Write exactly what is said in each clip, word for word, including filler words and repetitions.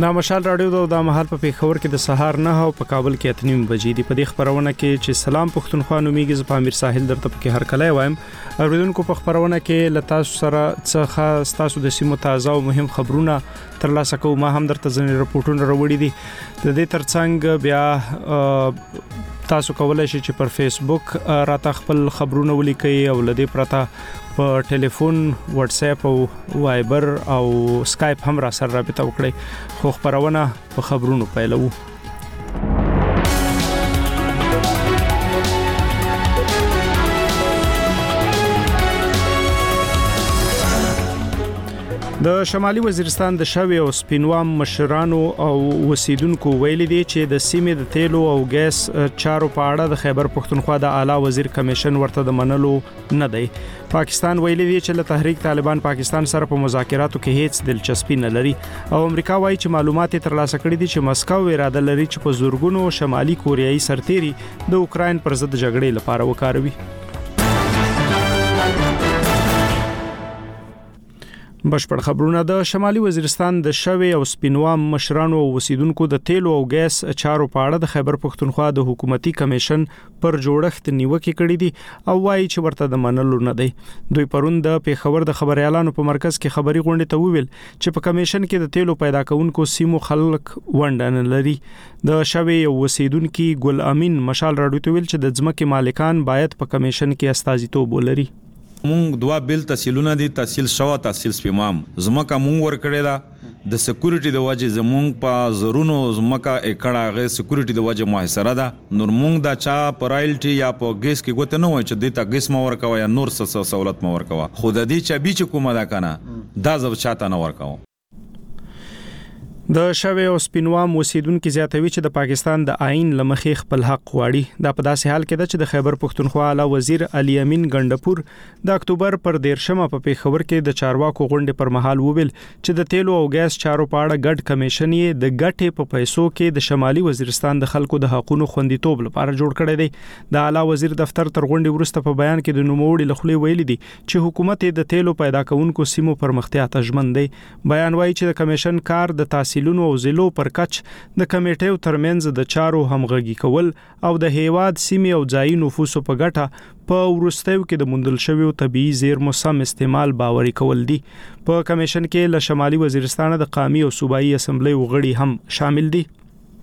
نا مشال رادیو د مهال په پیښور کې د سهار نه او په کابل کې اتنیم بجې دی په دې خبرونه کې چې سلام پښتونخوا نومیږي ز پامیر ساحل درته په هر کله وایم اوریدونکو په خبرونه کې لتا سره څخه تاسو د سیمو تازه او مهم خبرونه ترلاسه کوو ما هم درته ځنې رپورټونه راوړي دي د دې ترڅنګ بیا تاسو کولای شئ چې پر فیسبوک راته خپل خبرونه ولیکئ او لدې پرته په ټلیفون واتس اپ او وایبر او سکایپ هم را سره رابطه وکړئ خو خبرونه په خبرونو پیلوو د شمالي وزیرستان د شوی او سپینوام مشرانو او وسیدونکو ویلي دي چې د سیمې د تیلو او ګیس چارو په اړه د خیبر پښتونخوا د اعلی وزیر کمیشن ورته د منلو نه دی پاکستان ویلي دي چې له تحریک طالبان پاکستان سره په مذاکراتو کې هیڅ دلچسپي نه لري او امریکا وايي چې معلومات ترلاسه کړي دي چې مسکو اراده لري چې په زورګونو شمالي کوریایي سرتيري د اوکرين پر ضد جګړې لپاره وکاروي بشپړ خبرونه د شمالي وزیرستان د شوی او سپینوام مشرانو او وسیدونکو د تیلو او ګیس چارو په اړه د خیبر پښتونخوا د حکومتي کمیشن پر جوړښت نیوکه کړې دي او وايي چې ورته د منلو نه دی دوی پرون د پیښور د خبريالانو په مرکز کې خبري غونډه ته وویل چې په کمیشن کې د تیلو پیدا کونکو سیمو خلک ونډه لري د شوی او وسیدونکو ګل امین مشال راډیو ته ویل چې د ځمکې مالکان باید په کمیشن کې استازیتوب ولري مونږ دوا بیل تحصیلونه دي تحصیل شوا تحصیل سپیمام زمکه مونږ ور کړی دا د سکیورټي د وجه زمونږ په زرونو زمکه اکړه غي سکیورټي د وجه محاصره ده نور مونږ دا چا پرایلټي یا په ګیس کې ګوت نه وای چې د تا ګیس ما ور کوي یا نور څه سہولت ما ور کوي خود دې چا بي چې کومه دا کنه دا زب چاته نه ور کوي د شوی او سپینوام وسیدونکو زیاتوي چې د پاکستان د آئین لمخې خپل حق غواړي دا په داسې حال کې ده چې د خیبر پښتونخوا اعلی وزیر علي امین ګندپور د اکتوبر پر دیرشمه په پیښور کې د چارواکو غونډې پر مهال وویل چې د تیلو او ګیس چارو په اړه ګډ کمیشن یې د ګټې په پیسو کې د شمالي وزیرستان د خلکو د حقوقو خوندیتوب لپاره جوړ کړی دی د اعلی وزیر دفتر تر غونډې وروسته په بیان کې د نوموړي لخوا ویلي دي چې حکومت د تیلو پیدا کونکو سیمو پرمختیا ته ژمن دی بیان وايي چې د کمیشن کار د سیلونو او ضلعو پر کچ د کمیټې ترمنځ د چارو همغږي کول او د هیواد سیمې او ځایي نفوسو په ګټه په ورستیو کې د مندل شویو طبيعي زیرمو سم استعمال باوري کول دي په کمیشن کې له شمالي وزیرستان د قومي او صوبایي اسمبلی وغړي هم شامل دي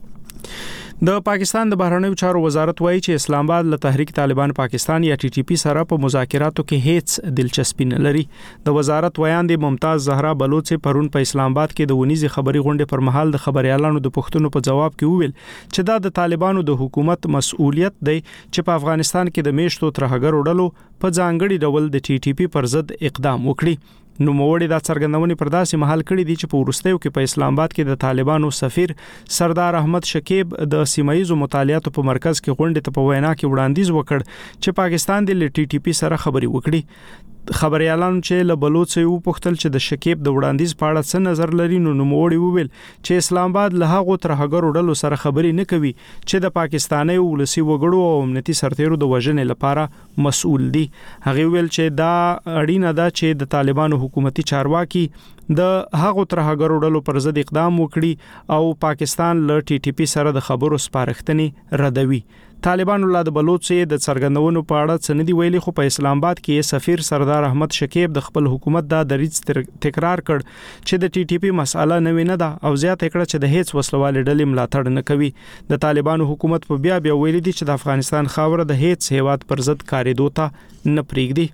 د پاکستان د بهرنیو چارو وزارت وایي چې اسلام آباد له تحریک طالبان پاکستان یا ټي ټي پی سره په مذاکراتو کې هیڅ دلچسپي نه لري د وزارت ویاند ممتاز زهرا بلوچ پرون په اسلام آباد کې د ونیزي خبري غونډې پر مهال د خبريالانو د پښتنو په جواب کې وویل چې دا د طالبانو د حکومت مسؤلیت دی چې په افغانستان کې د میشتو ترهګر وډلو په ځانګړي ډول د ټي ټي پی پر ضد اقدام وکړي نو موړي دا څرګندونې پر داسې محل کړي دي چې په ورستیو کې په اسلام آباد کې د طالبانو سفیر سردار احمد شکیب د سیمایي مطالعاتو په مرکز کې غونډې ته په وینا کې وړاندیز وکړ چې پاکستان د ټي ټي پی سره خبري وکړي خبريالانو چې له بلوچ یو پختل چې د شکیب د وړاندیز په اړه څه نظر لري نو نوموړي وویل چې اسلام آباد له هغه ترهګر وډلو سره خبري نه کوي چې د پاکستاني ولسی وګړو او امنیتي سرتیرو د وژنې لپاره مسؤل دي هغه ویل چې دا اړینه ده چې د طالبانو حکومتي چارواکي د هغه ترهګر وډلو پر ضد اقدام وکړي او پاکستان له ټي ټي پی سره د خبرو سپارښتنې ردوي طالبانو لا د بلوچ د څرګندونو په اړه څه نه دی ویلي خو په اسلام آباد کې سفیر سردار احمد شکیب د خپل حکومت د دریځ تکرار کړ چې د ټي ټي پی مسأله نه ویني ده او زیات کړه چې د هیڅ وسلوال ډلې ملاتړ نه کوي د طالبانو حکومت په بیا بیا ویلي دي چې د افغانستان خاوره د هیڅ هیواد پر ضد کاریدو ته نه پریږدي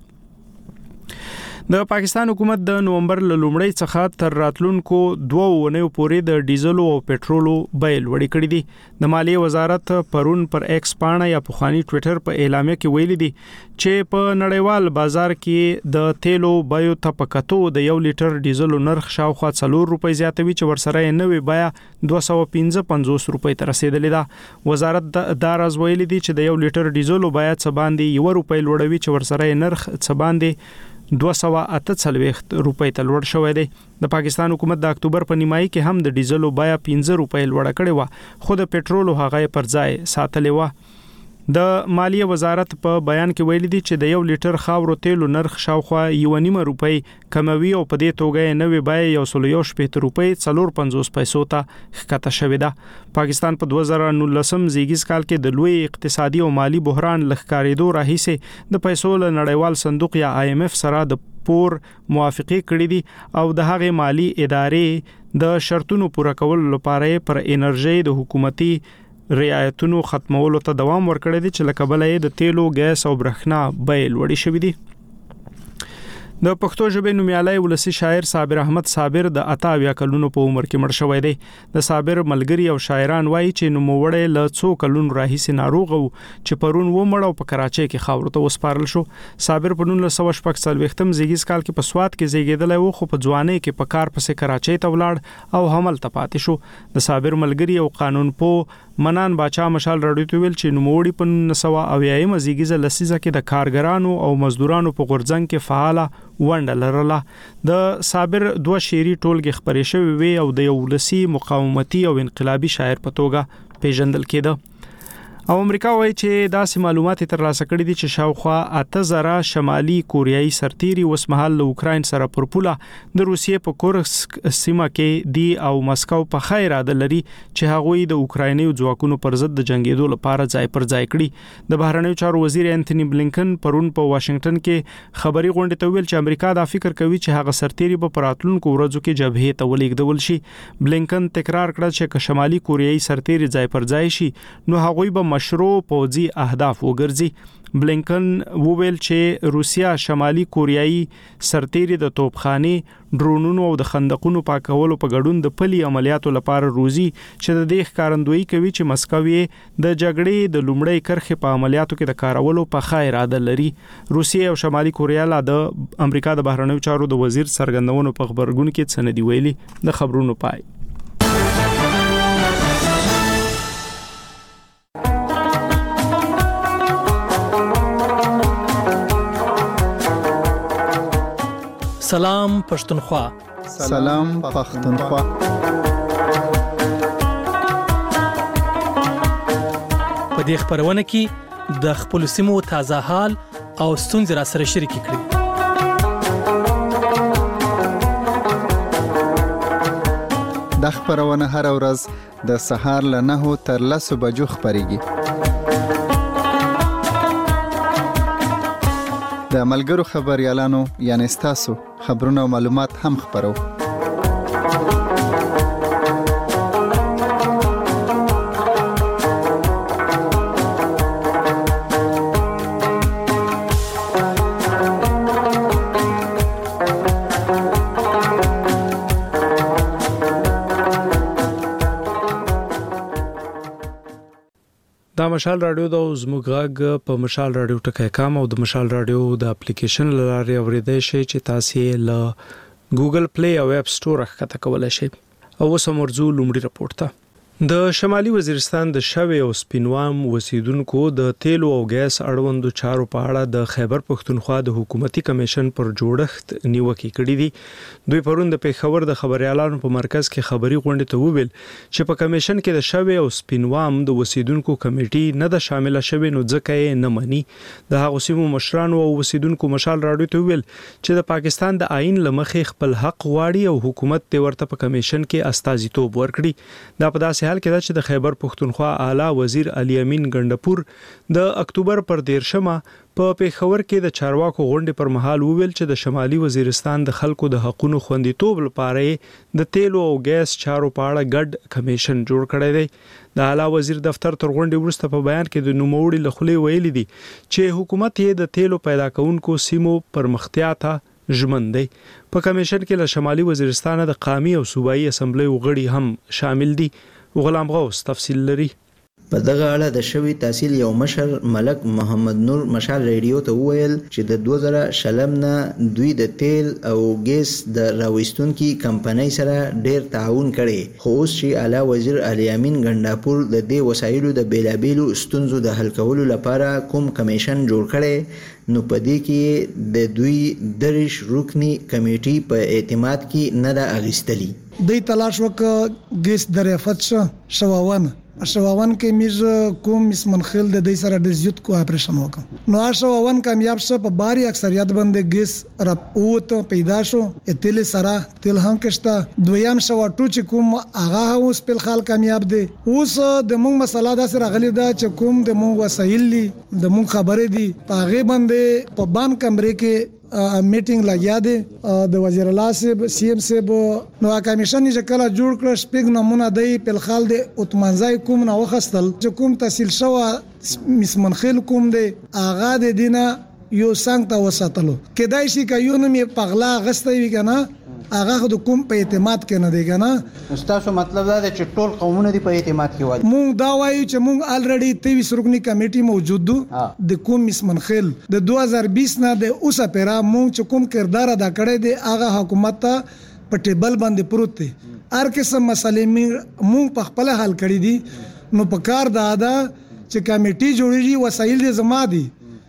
د پاکستان حکومت د نومبر له لومړۍ څخه تر راتلونکو دوه ونیو پورې د ډیزلو او پېټرولو بیل وړي کړی دي د مالیې وزارت پرون پر ایکس پاڼه یا پخوانی ټوئیټر په اعلامیه کې ویلي دي چې په نړیوال بازار کې د تیلو بایو تپکاتو د یو لیټر ډیزلو نرخ شاوخوا څلور روپۍ زیاتوي چې ورسره یې نوې بیا دوه سوه پنځه پنځوس روپۍ ته رسیدلې ده وزارت دا راز ویلي دي چې د یو لیټر ډیزلو بیا څه باندې یو روپۍ لوړوي چې ورسره یې نرخ څه باندې دوه سوه اته څلوېښت روپۍ ته لوړ شوی دی د پاکستان حکومت د اکتوبر په نیمایي کې هم د ډیزلو بیا پنځه روپۍ لوړه کړې و خو د پېټرولو هغه پر ځای ساتلې و د مالیه وزارت په بیان کې ویلي دی چې د یو لیټر خاورو تیلو نرخ شاوخوا یو نیمه روپۍ کموي او په دې توګه یې نوې بیه یو سل یو شپږ روپۍ څلور پنځوس پیسو ته ښکته شوې ده. پاکستان په دوه زره نولسم زیږیز کال کې د لوی اقتصادي او مالی بحران لخکارېدو راهیسې د پیسو له نړیوال صندوق یا آی ایم ایف سره د پور موافقه کړې دي او د هغې مالی ادارې د شرطونو پوره کولو لپاره پر انرژي د حکومتي رعایتونو ختمولو ته دوام ورکړی دی چې لکه بلې د تیلو، ګیس او برېښنا بیې لوړې شوې دي. د پښتو ژبې نومیالی ولسی شاعر صابر احمد صابر د اتاویا کلونو په عمر کې مړ شوی دی. د صابر ملګری او شاعران وایي چې نوموړی له څو کلونو راهیسې ناروغ و چې پرون ومړ او په کراچۍ کې خاورو ته وسپارل شو. صابر په نولس سوه شپږ څلوېښتم زیږیز کال کې په سوات کې زیږېدلی و خو په ځوانۍ کې په کار پسې کراچۍ ته ولاړ او هملته پاتې شو. د صابر ملګری او قانون پوه منان باچا مشال راډیو ته ویل چې نوموړي په نولس سوه اویایم زیږیزه لسیزه کې د کارګرانو او مزدورانو په غورځنګ کې فعاله ونډه لرله. د صابر دوه شعري ټولګې خپرې شوې وې او د یو ولسي مقاومتي او انقلابي شاعر په توګه پیژندل کېده. او امریکا وایي چې داسې معلومات ترلاسه کړي دي چې شاوخوا اته زره شمالي کوریایي سرتیري اوسمهال له اوکراین سره پر پوله د روسیې په کورسک سیمه کې دی او مسکو په خیر اراده لري چې هغوی د اوکرایني ځواکونو پر ضد د جنگیدو لپاره ځای پر ځای کړي. د بهرنیو چارو وزیر انټونی بلینکن پرون په واشنگټن کې خبري غونډه ته ویل چې امریکا دا فکر کوي چې هغه سرتیري په راتلونکو ورځو کې جبهې ته ولېږدول شي. بلینکن تکرار کړ چې که شمالي کوریایي سرتیري ځای پر ځای شي نو هغوی به مشروع پوځي اهداف وګرځي. بلینکن وویل چې روسیا شمالي کوریایي سرتیري د توپخانې، ډرونونو او د خندقونو پاکولو په ګډون د پلي عملیاتو لپاره روزي چې د دې ښکارندویي کوي چې مسکو یې د جګړې د لومړۍ کرښې په عملیاتو کې د کارولو په خیر اراده لري. روسیې او شمالي کوریا لا د امریکا د بهرنیو چارو د وزیر څرګندونو په خبرګون کې څه نه دی ویلي. د خبرونو پای. سلام پښتونخوا. سلام پښتونخوا. په دې خبرونه کې د خپل سیمو تازه حال او ستونزې را سره شریک کړئ. د خبرونه هر ورځ د سهار له نهو تر لسو بجو خبريږي. د ملګرو خبريالانو یعنی ستاسو خبرونه او معلومات هم خبرو. دا مشال رادیو د زموږ غږ په مشال رادیو ټکای کام او د مشال رادیو د اپلیکیشن لارې اوریدای شئ چې تاسو له ګوګل پلی او اپ سٹور ښکته کولای شئ. او سمورځو لومړی رپورت ته د شمالي وزیرستان د شوي او سپینوام وسیدونکو د تیلو او ګیس اړوندو چارو په اړه د خیبر پښتونخوا د حکومتي کمیشن پر جوړښت نیوکه کړې دي. دوی پرون د پیښور د خبريالانو په مرکز کې خبري غونډه ته وویل چې په کمیشن کې د شوي او سپینوام د وسیدونکو کمیټي نه د شامل شوي نو ځکه یې نه مني. د هغو سیمو مشرانو او وسیدونکو مشال راډیو ته ویل چې د پاکستان د آئین لمخې خپل حق غواړي او حکومت ته ورته په کمیشن کې استازیتوب ورکړي. دا په داسې حال کې دا چې د خیبر پښتونخوا اعلی وزیر علي امین ګندپور د اکتوبر پر دیرشمه په پیښور کې د چارواکو غونډې پر مهال وویل چې د شمالي وزیرستان د خلکو د حقوقو خوندیتوب لپاره د تیلو او ګیس چارو په اړه ګډ کمیشن جوړ کړی دی. د اعلی وزیر دفتر تر غونډې وروسته په بیان کې د نوموړي له خولې ویلي دي چې حکومت یې د تیلو پیدا کوونکو سیمو پرمختیا ته ژمن دی. په کمیشن کې له شمالي وزیرستان د قومي او صوبایي اسمبلی غړي هم شامل دي. غلام غوث تفصیل لري. په دغه اړه د شوي تحصیل یو مشر ملک محمد نور مشال ریډیو ته وویل چې د دوه زره شلم نه دوی د تیل او ګیس د راوستونکي کمپنۍ سره ډیر تعاون کړي، خو اوس چې اعلی وزیر علي امین ګنداپور د دې وسایلو د بیلابیلو ستونزو د حل کولو لپاره کوم کمیشن جوړ کړي نو په دې کې د دوی دریش رکنی کمیټي په اعتماد کې نه ده اغیستلی. دوی تلاش وکړ ګیس دریافت شو شواونه اشواون کې میز کوم مس منخل د دې سره د زیات کو اپریشن وکم نو اشواون کامیاب شه په باري اکثریت باندې ګیس را اوت پیدا شو اتل سره تل هم کشتا دویم شو ټو چې کوم هغه اوس په خال کامیاب دي اوس د مونږ مسله دا سره غلي دا چې کوم د مونږ وسایل دي د مونږ خبرې دي هغه باندې په بان کمرې کې میټینګ لګیا دی د وزیر الله صاحب سی ام صاحب نو کمیشن چې کله جوړ کړ شپږ نمونه دی په خال د اتمنځای کوم نو وخستل چې کوم تحصیل شو مس منخل کوم دی اغا د دینه یو څنګه تا وساتلو کدای شي ک یو نو پغلا غستې وی کنه هغه د کوم په اعتماد کې نه دی کنه تاسو مطلب دا دی چې ټول قومونه دی په اعتماد کې وایي مونږ دا وایو چې مونږ الریډي تیئیس رکنی کمیټي موجود دو د کوم مس منخل د دوه هزار بیس نه د اوسه پیرا مونږ چې کوم کردار ادا کړی دی هغه حکومت ته په ټیبل باندې پروت دی هر قسم مسلې مونږ په خپل حل کړی دي نو په کار دا ده چې کمیټي جوړیږي وسایل دې زما دي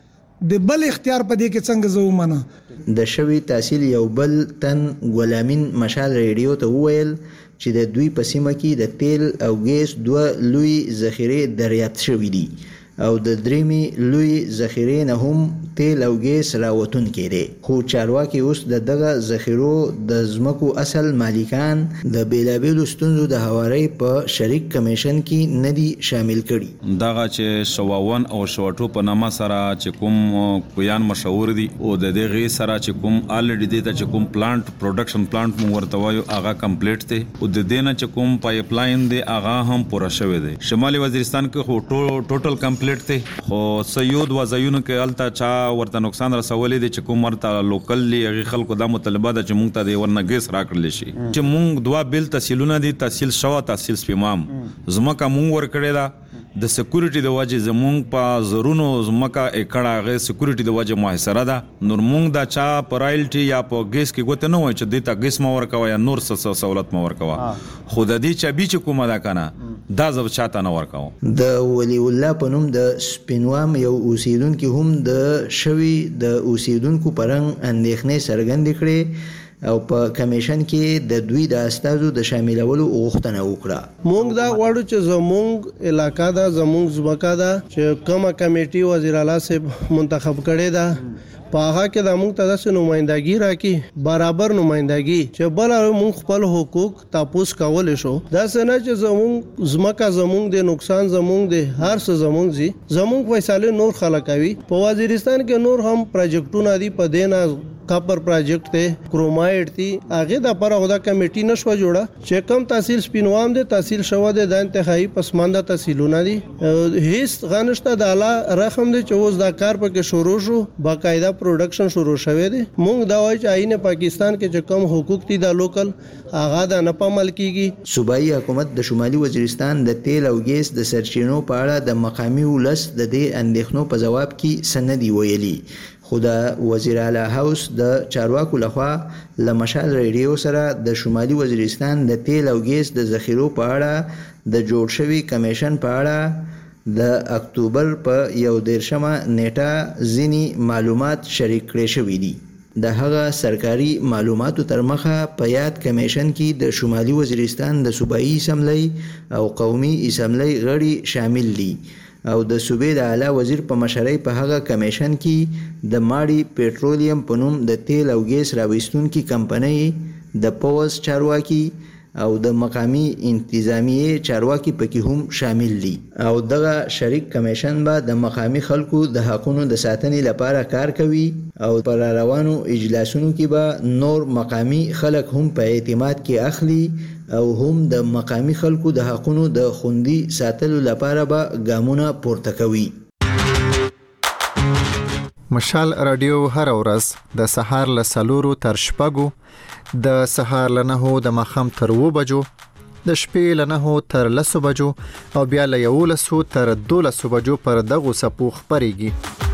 د بل اختیار په دې کې څنګه زو منه د شوی تحصیل یو بل تن غلامین مشال ریډیو ته وویل چې د دوی په سیمه کې د تیل او ګیس دوه لوی ذخیره دریافت شوې دي او د دریمې لوی ذخیره نه هم تیل او ګیس راوتون کړي خو چارواکي اوس د دغه ذخیرو د زمکو اصل مالکان د بیلابیلو ستونزو د هواري په شریک کمیشن کې ندي شامل کړي دغه چې شواون او شواټو په نامه سره چې کوم کویان مشهور دي او د دغه سره چې کوم الریډي د چې کوم پلانټ پروډکشن پلانټ مو ورته وایو هغه کمپلیټ دی او د دینه چې کوم پایپ لاین دی هغه هم پوره شوی دی شمالي وزیرستان کې خو ټوټل کمپلیټ ته خو سيود وزایونو کې الته چا ورته نقصان رسولې دي چې کوم ورته لوکل لري خلکو د مطالبه ده چې مونږ ته د ورنګیس راکړل شي چې مونږ دوا بیل تحصیلونه دي تحصیل شو تحصیل سپمام زمکه مونږ ور کړی دا د سکیورټي د وجه زمونږ په زرونو زمکه اکړه غي سکیورټي د وجه محاصره ده نور مونږ دا چا پرایلټي یا په ګیس کې ګوت نه وای چې د تا ګیس مور کوا یا نور څه سہولت مور کوا خود دې چې بي چې کومه دا کنه دا زب چاته نه ورکاو د ولی الله په نوم د سپینوام یو اوسیدونکو هم د شوی د اوسیدونکو پرنګ اندېښنې څرګندې کړې او په کمیشن کې د دوی د استادو د شاملولو غوښتنه وکړه مونږ دا غواړو چې زمونږ علاقہ دا زمونږ ځمکه دا چې کومه کمیټي وزیر اعلی صاحب منتخب کړي دا په هغه کې د موږ ته د نمائندګي راکې برابر نمائندګي چې بل موږ خپل حقوق تاسو کول شو دا څنګه چې زموږ زمکه زموږ د نقصان زموږ د هر څه زموږ زی زموږ فیصله نور خلک کوي په وزیرستان کې نور هم پروجیکټونه دي په دینا کاپر پروجیکټ ته کرومایډ دي هغه د پر هدا کمیټي نشو جوړه چې کم تحصیل سپینوام دي تحصیل شو د انتخابي پسمانده تحصیلونه دي هیڅ غنښت د اعلی رقم دي چې اوس دا کار پکې شروع شو باقاعده پروډکشن شروع شوه دي مونږ دا وایي چې آئین پاکستان کې چې کم حقوق دي د لوکل هغه د نه پامل کیږي صوبایي حکومت د شمالي وزیرستان د تیل او ګیس د سرچینو په اړه د مقامي ولس د دې اندېښنو په جواب کې سندي ویلي خدا وزیر اعلی هاوس د چارواکو لخوا لمشال ریډیو سره د شمالي وزیرستان د تیل او ګیس د ذخیرو په اړه د جوړ شوی کمیشن په اړه د اکتوبر په یو دیرشمه نیټه ځینی معلومات شریک کړي شوې دي د هغه سرکاري معلوماتو تر مخه په یاد کمیشن کې د شمالي وزیرستان د صوبایي اسمبلی او قومي اسمبلی غړي شامل دي او د صوبې د اعلی وزیر په مشرۍ په هغه کمیشن کې د ماړي پېټرولیم په نوم د تیل او ګیس راوستونکو کمپنۍ د پوز چارواکي او د مقامی انتظامیه چارواکي پکې هم شامل دي او دغه شریک کمیشن به د مقامی خلکو د حقوقو د ساتنې لپاره کار کوي او پر روانو اجلاسونو کې به نور مقامی خلک هم په اعتماد کې اخلي او هم د مقامی خلکو د حقوقو د خوندي ساتلو لپاره به ګامونه پورته کوي مشال رادیو هر ورځ د سهار له سلورو تر شپږو د سهار له نهو د ماښام تر اوو بجو د شپې له نهو تر لسو بجو او بیا له یولسو تر دولسو بجو پر دغو څپو خپرېږي.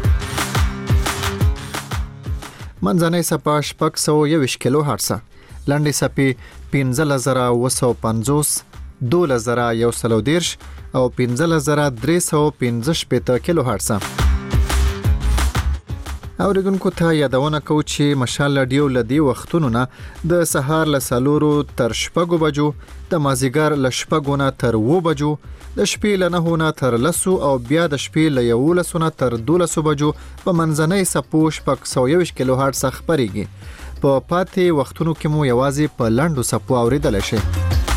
منځنۍ څپه شپږ سوه یوویشت کیلو هرټزه، لنډې څپې پنځلس زره اوه سوه پنځوس، دولس زره یو سل او دېرش او پنځلس زره درې سوه پنځه شپېته کیلو هرټزه. اوریدونکو ته یادونه کو چې مشال رادیو لدی وختونو نه د سهار له سلورو تر شپږو بجو، د مازیګر له شپږو نه تر اوو بجو، د شپې له نهو نه تر لسو او بیا د شپې له یولسو نه تر دولسو بجو په منځنۍ څپو شپږ سوه یوویشت کیلو هرټز خپرېږي. په پاتې وختونو کې مو یوازې په لنډو څپو اوریدلی شئ.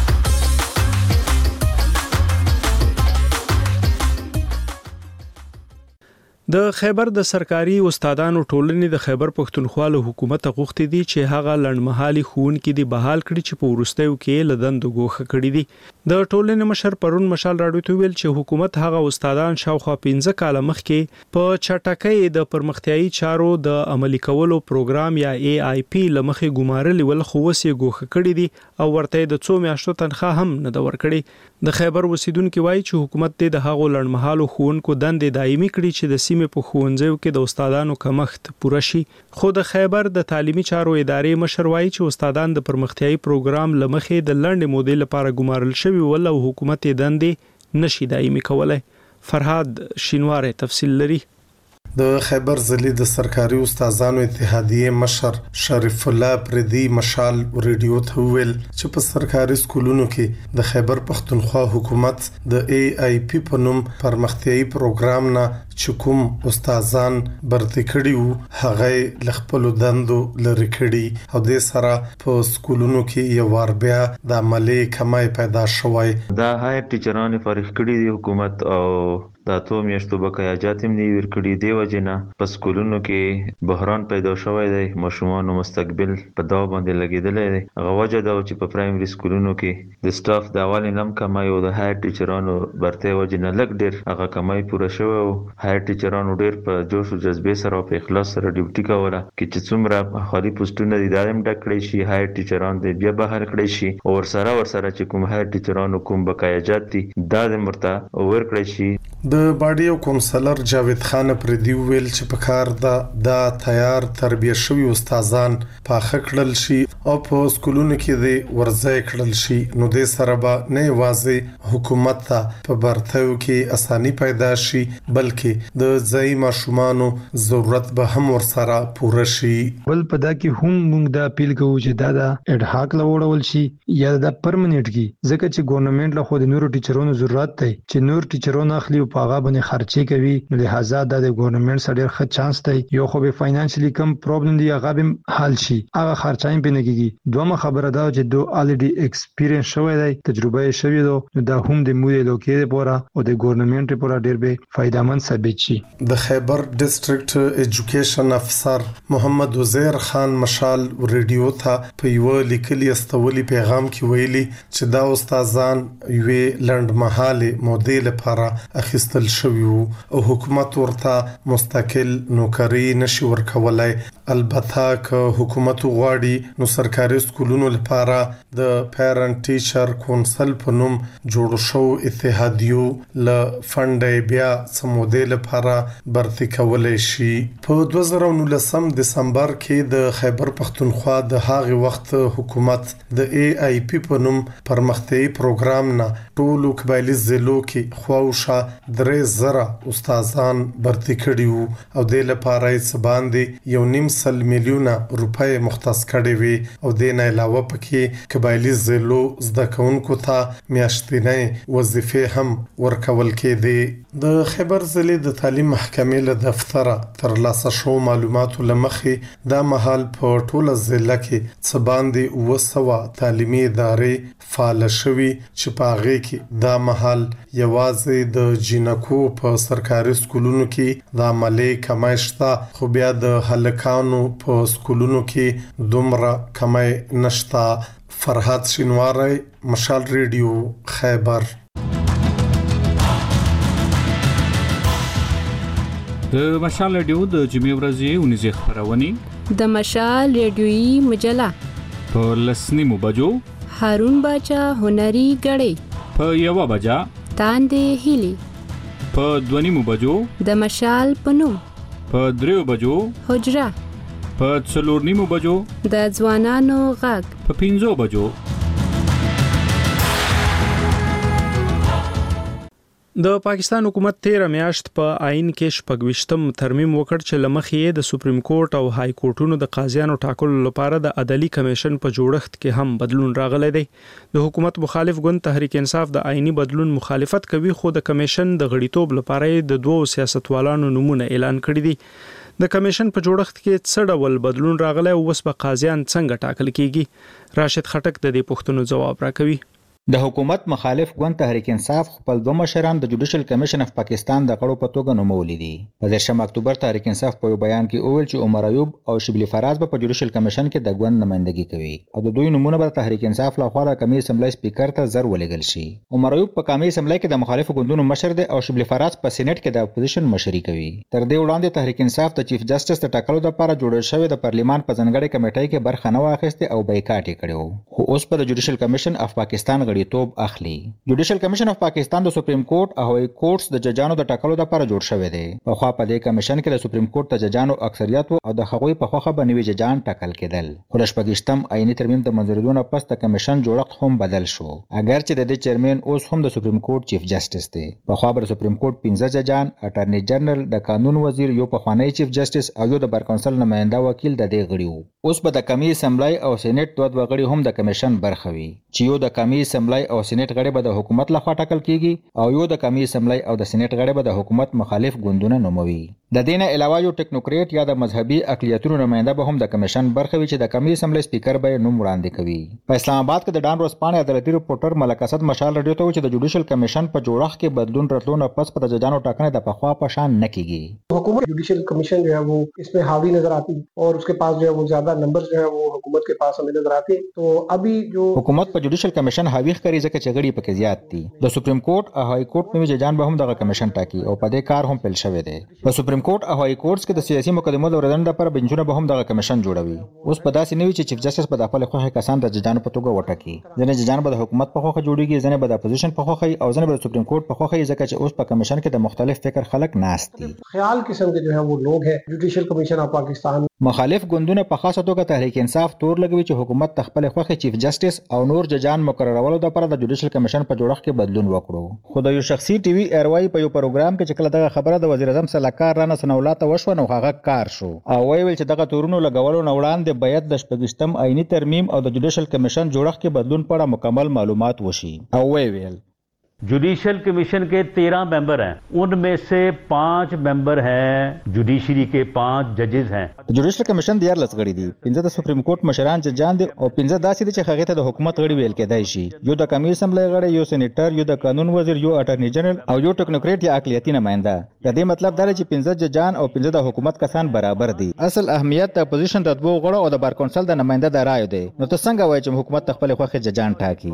د خیبر د سرکاري استادانو ټولنې د خیبر پښتونخوا له حکومت غوښتي دي چې هغه لړمحالي ښوونکي دي بحال کړي چې په وروستیو کې لدند غوښه کړي دي. د ټولنې مشر پرون مشال راډیو ته ویل چې حکومت هغه استادان شاوخوا پنځه کاله مخکې په چټکۍ د پرمختیايي چارو د عملي کولو پروګرام یا ای آی پی لمخې ګمارلي ول، خو وسې غوښه کړي دي او ورته د څو میاشتو تنخواه هم نه د ورکړي. د خیبر اوسیدونکو وایي چې حکومت د هغو لړمحالو ښوونکو دندې دایمي کړي چې د سیمې په ښوونځیو کې د استادانو کمښت پوره شي. خو د خیبر د تعلیمي چارو ادارې مشر وایي چې استادان د پرمختیايي پروګرام لمخې د لنډې مودې لپاره ګمارل شوي ول او حکومت یې دندې نشي دایمي کولای. فرهاد شینوار تفصیل لري. د خیبر ضلع د سرکاري استادانو اتحادیه مشر شریف الله پردي مشال ریډیو ته ویل چې په سرکاري سکولونو کې د خیبر پښتونخوا حکومت د ای آی پی په نوم پرمختیايي پروګرام نه چې کوم استادان برتي کړي وو هغه لخپل دندو لري کړي او د سره په سکولونو کې یو ور بیا د عملي کمای پیدا شوی. دا هایر ټیچرانو فارغ کړي دي حکومت او دا تو میاشتو بقایاجات هم نیور کړي دی وجنه په سکولونو کې بحران پیدا شوی دی، ماشومان مستقبل په دا باندې لګیدل دي. هغه وجه دا چې په پرایمري سکولونو کې د سټاف د اول نم کمای او د هایر ټیچرانو برته وجنه لګ ډیر هغه کمای پوره شوی او هایر ټیچرانو ډیر په جوش او جذبه سره په اخلاص سره ډیوټي کوله چې څومره خالي پوسټونه دي دایم ډکړي شي، هایر ټیچران دې بیا بهر کړی شي او ور سره ور سره چې کوم هایر ټیچرانو کوم بقایاجات دي دا د مرته ور کړی شي. د باډي او کونسلر جاوید خان پردي ویل چې په کار دا د تیار تربیه شوی استادان پاخه کړل شي او په سکولونو کې د ورځای کړل شي، نو د سره به نه واځي حکومت ته په برتاو کې اساني پیدا شي بلکې د ځای ماشومانو ضرورت به هم ور سره پوره شي. بل په دا کې هم موږ دا اپیل کوو چې دا د اډ هاک لوړول شي یا د پرمننت کې، ځکه چې ګورنمنت له خو د نورو ټیچرونو ضرورت دی چې نور ټیچرونه اخلي او په هغه باندې خرچي کوي، نو لہذا د ګورنمنت سره ډېر ښه چانس دی یو خو به فاینانشلی کم پرابلم دی هغه به حل شي، هغه خرچایم پې نه کیږي. دومره خبره دا چې دو الریډي ایکسپیرینس شوی دی، تجربه یې شوی دی، نو دا هم د مودې لوکې لپاره او د ګورنمنت لپاره ډېر به فائدمن ثابت شي. د خیبر ډیسټریکټ ایجوکیشن افسر محمد وزیر خان مشال ریډیو ته په یو لیکلي استولي پیغام کې ویلي چې دا استادان یوې لنډمهاله مودې لپاره اخیستل شوی وو او حکومت ورته مستقل نوکری نشي ورکولای. البته که حکومت غواړي نو سرکاري سکولونو لپاره د پیرنټ ټیچر کونسل په نوم جوړ شو اتحادیو ل فند بیا سمودل لپاره برتي کولای شي. په دوه زره نولسم دسمبر کې د خیبر پښتونخوا د هغه وخت حکومت د ای آی پی په نوم پرمختیايي پروګرام نه ټولو قبایلی ضلعو کې خواوشه درې زره استادان برتي کړي وو او د لپاره یې باندې یو نیم سل میلیونه روپۍ مختص کړي وي او د نه علاوه پکې قبایلی ضلعو زده کوونکو ته میاشتنۍ وظیفې هم ورکول کېدي. د خیبر ضلع د تعلیم محکمې له دفتره تر لاسه شو معلوماتو لمخې دا مهال په ټوله ضلع کې څه باندې اوه سوه تعلیمي ادارې فعال شوي چې په هغې کې دا مهال یوازې د جینکو په سرکاري سکولونو کې د عملي کمای شته، خو بیا د هلکانو په سکولونو کې دومره کمای نشته. فرهاد شینواری مشال ریډیو خیبر. د مشال ریډیو د جمعې ورځې ونیزه خبرونه د مشال ریډیویي مجله په لسنیمو بجو هارون باچا هنري غړې په یو بجا تاندې هلي په دونیمو بجو د مشال پنوم په دریو بجو حجره په څلورنیمو بجو د ځوانانو غږ په پنځو بجو. د پاکستان حکومت تیر میاشت په آئین کې شپږویشتم ترمیم وکړ چې لمخې د سپریم کورټ او های کورټونو د قاضیانو ټاکلو لپاره د عدالي کمیشن په جوړښت کې هم بدلون راغلی دی. د حکومت مخالف ګوند تحریک انصاف د آئینی بدلون مخالفت کوي، خو د کمیشن د غړیتوب لپاره د دوو سیاستوالانو نومونه اعلان کړي دي. د کمیشن په جوړښت کې څه ډول بدلون راغلی او اوس به قاضیان څنګه ټاکل کیږي؟ راشد خټک د دې پوښتنو جواب راکوي. د حکومت مخالف ګوند تحریک انصاف خپل دوه مشران د جوډیشل کمیشن اف پاکستان د غړو په توګه نومولي دي. په دیرشم اکتوبر تحریک انصاف په بیان کې وویل چې عمر ایوب او شبلی فراز به په جوډیشل کمیشن کې د ګوند نمائندګي کوي او د دوی نومونه به تحریک انصاف لخوا د قومي اسمبلی سپیکر ته زر ولېږل شي. عمر ایوب په قومي اسمبلی کې د مخالفو ګوندونو مشر دی او شبلی فراز په سېنات کې د اپوزیشن مشري کوي. تر دې وړاندې تحریک انصاف د چیف جسټس د ټاکلو لپاره جوړ شوی د پارلیمان په ځانګړي کمیټې کې برخه نه واخیسته او بایکاټ یې کړو، خو اوس په جوډیشل کمیشن اف پاکستان غړیتوب اخلي. جوډیشل کمیشن اف پاکستان د سپریم کورټ او هوایي کورټس د ججانو د ټاکلو لپاره جوړ شوی دی. په خوا په دې کمیشن کې د سپریم کورټ د ججانو اکثریت او د هغوی په خوخه به نوي ججان ټاکل کېدل. خو د شپږیشتم آئینی ترمیم د منظورېدو نه پس د کمیشن جوړښت هم بدل شو، اگر چې د دې چیرمن اوس هم د سپریم کورټ چیف جسټس دی. په خوا به د سپریم کورټ پنځه ججان، اټارنی جنرال، د قانون وزیر، یو پخوانی چیف جسټس او یو د بار کونسل نماینده وکیل د دې غړي وو. اوس به د قومي اسمبلی او سېنات دوه دوه غړي هم د کمیشن برخه وي، چې یو د قومي اسمبلی او سېنات غړي به د حکومت لخوا ټاکل کیږي او یو د قومي اسمبلی او د سېنات غړي به د حکومت مخالف ګوندونه نوموي. د دې نه علاوه یو ټیکنوکریټ یا د مذهبي اقلیتونو نماینده به هم د کمیشن برخه وي چې د قومي اسمبلی سپیکر به نوم وړاندې کوي. په اسلام آباد کې د ډان ورځپاڼې عدالتي رپورټر ملک اسد مشال رادیو ته چې د جوډیشل کمیشن په جوړښت کې بدلون راتلو نه پس په د ججانو ټاکنه د پخوا په شان نه کیږي. حکومت جوډیشل کمیشن جو ہے وہ اس میں حاوی نظر آتی اور اس کے پاس جو ہے وہ زیادہ نمبر جو ہے وہ حکومت کے پاس ہمیں نظر آتے. تو ابھی جو حکومت په جوډیشل کمیشن حاوی ښکاري ځکه چې غړي پکې زیات دي. د سپریم کورټ او هائی کورټ نوي ججان به هم دغه کمیشن ټاکي او په دې کار هم پیل شوی دی. په سپریم کورټ او هائی کورټس کې د سیاسي مقدمو د ورزن لپاره بنچونه به هم دغه کمیشن جوړوي. اوس په داسې نوي چې چیف جسټس په خپل خوښه کسان د ججانو په توګه وټاکي. ځینې ججان به د حکومت په خوښه جوړیږي، ځینې به د اپوزیشن په خوښه او ځینې به د سپریم کورټ په خوښه، ځکه چې اوس په کمیشن کې د مختلف فکر خلک ناست دي. خیال قسم کے جو ہے وہ لوگ ہیں. جوډیشل کمیشن اف پاکستان مخالف ګوندونه په خاصه توګه تحریک انصاف تور لګوي چې حکومت خپل خوښه چیف جسټس او نور ججان مقررولو لپاره د جوډیشل کمیشن په جوړښت کې بدلون وکړو. خو د یو شخصي ټي وي ایروای په یو پروګرام کې چې کله دغه خبره د وزیر اعظم صلاحکار رانه سنولاته وشو نو هغه کار شو او ویل چې دغه تورونو لګولو نه وړاندې باید د شپږیشتم آئینی ترمیم او د جوډیشل کمیشن جوړښت کې بدلون په اړه مکمل معلومات وشي. او ویل judicial commission के तेरह मेंबर हैं, उनमें से पांच मेंबर हैं जुडिशरी के, पांच जजेस हैं. Judicial commission د یارلس غړي دي، پنځه د سپریم کورټ مشران ججان دي او پنځه داسې دي چې هغه ته د حکومت غړي ویل کېدای شي. یو د قومي اسمبلی غړی، یو سېنیټر، یو د قانون وزیر، یو اټارنی جنرال او یو ټیکنوکریټ یا اقلیتي نماینده. د دې مطلب دا دی چې پنځه ججان او پنځه د حکومت کسان برابر دي. اصل اهمیت د اپوزیشن د دوه غړو او د بار کونسل د نماینده د رائے دی. نو ته څنګه وایې چې حکومت خپل خوښه ججان ټاکي؟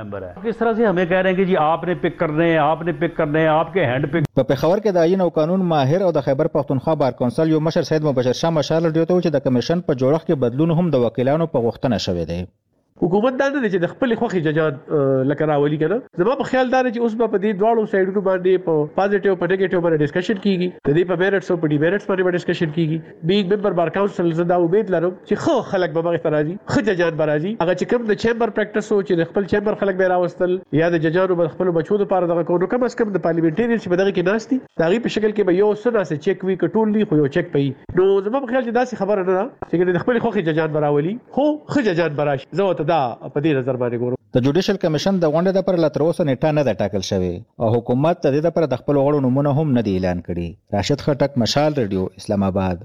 किस तरह से हमें कह रहे हैं कि जी आपने पिक करने हैं, आपने पिक करने हैं, आपके hand pick. په پېښور کې د آئین او قانون ماهر او د خیبر پختونخوا بار کونسل یو مشر سید مبشر شاه مشال رادیو ته چې د کمیشن په جوړښت کې بدلون هم د وکیلانو په غوښتنه شوی دی. حکومت دا نه چې د خپل خوخي ججات لکه راولي کنه. زما په خیال دا چې اوس په دې دواړو سایډونو باندې په پازیټیو په نیگیټیو باندې ډسکشن کیږي. د دې په میرټس او په ډی میرټس باندې ډسکشن کیږي. بیگ ممبر بار کونسل زدا امید لرم چې خو خلک به مغه راځي، خو ججات به راځي. هغه چې کوم د چیمبر پریکټس او چې د خپل چیمبر خلک به راوستل یا د ججانو په خپل بچو لپاره دغه کوو، کم از کم د پارلیمنټریان چې بدغه کې ناشتي دغه په شکل کې به یو سره سه چیک وی کټول دی، خو یو چیک پي. نو زما په خیال چې داسې خبره نه ده چې د خپل خوخي ججات براولي، خو خو ججات براش. زه ته دا په دې د جوډیشل کمیشن د غونډې لپاره لا تر اوسه نیټه نه ده ټاکل شوې او حکومت د دې لپاره د خپل غړو نومونه هم نه دي اعلان کړي. راشد خټک، مشال ریډیو، اسلام آباد.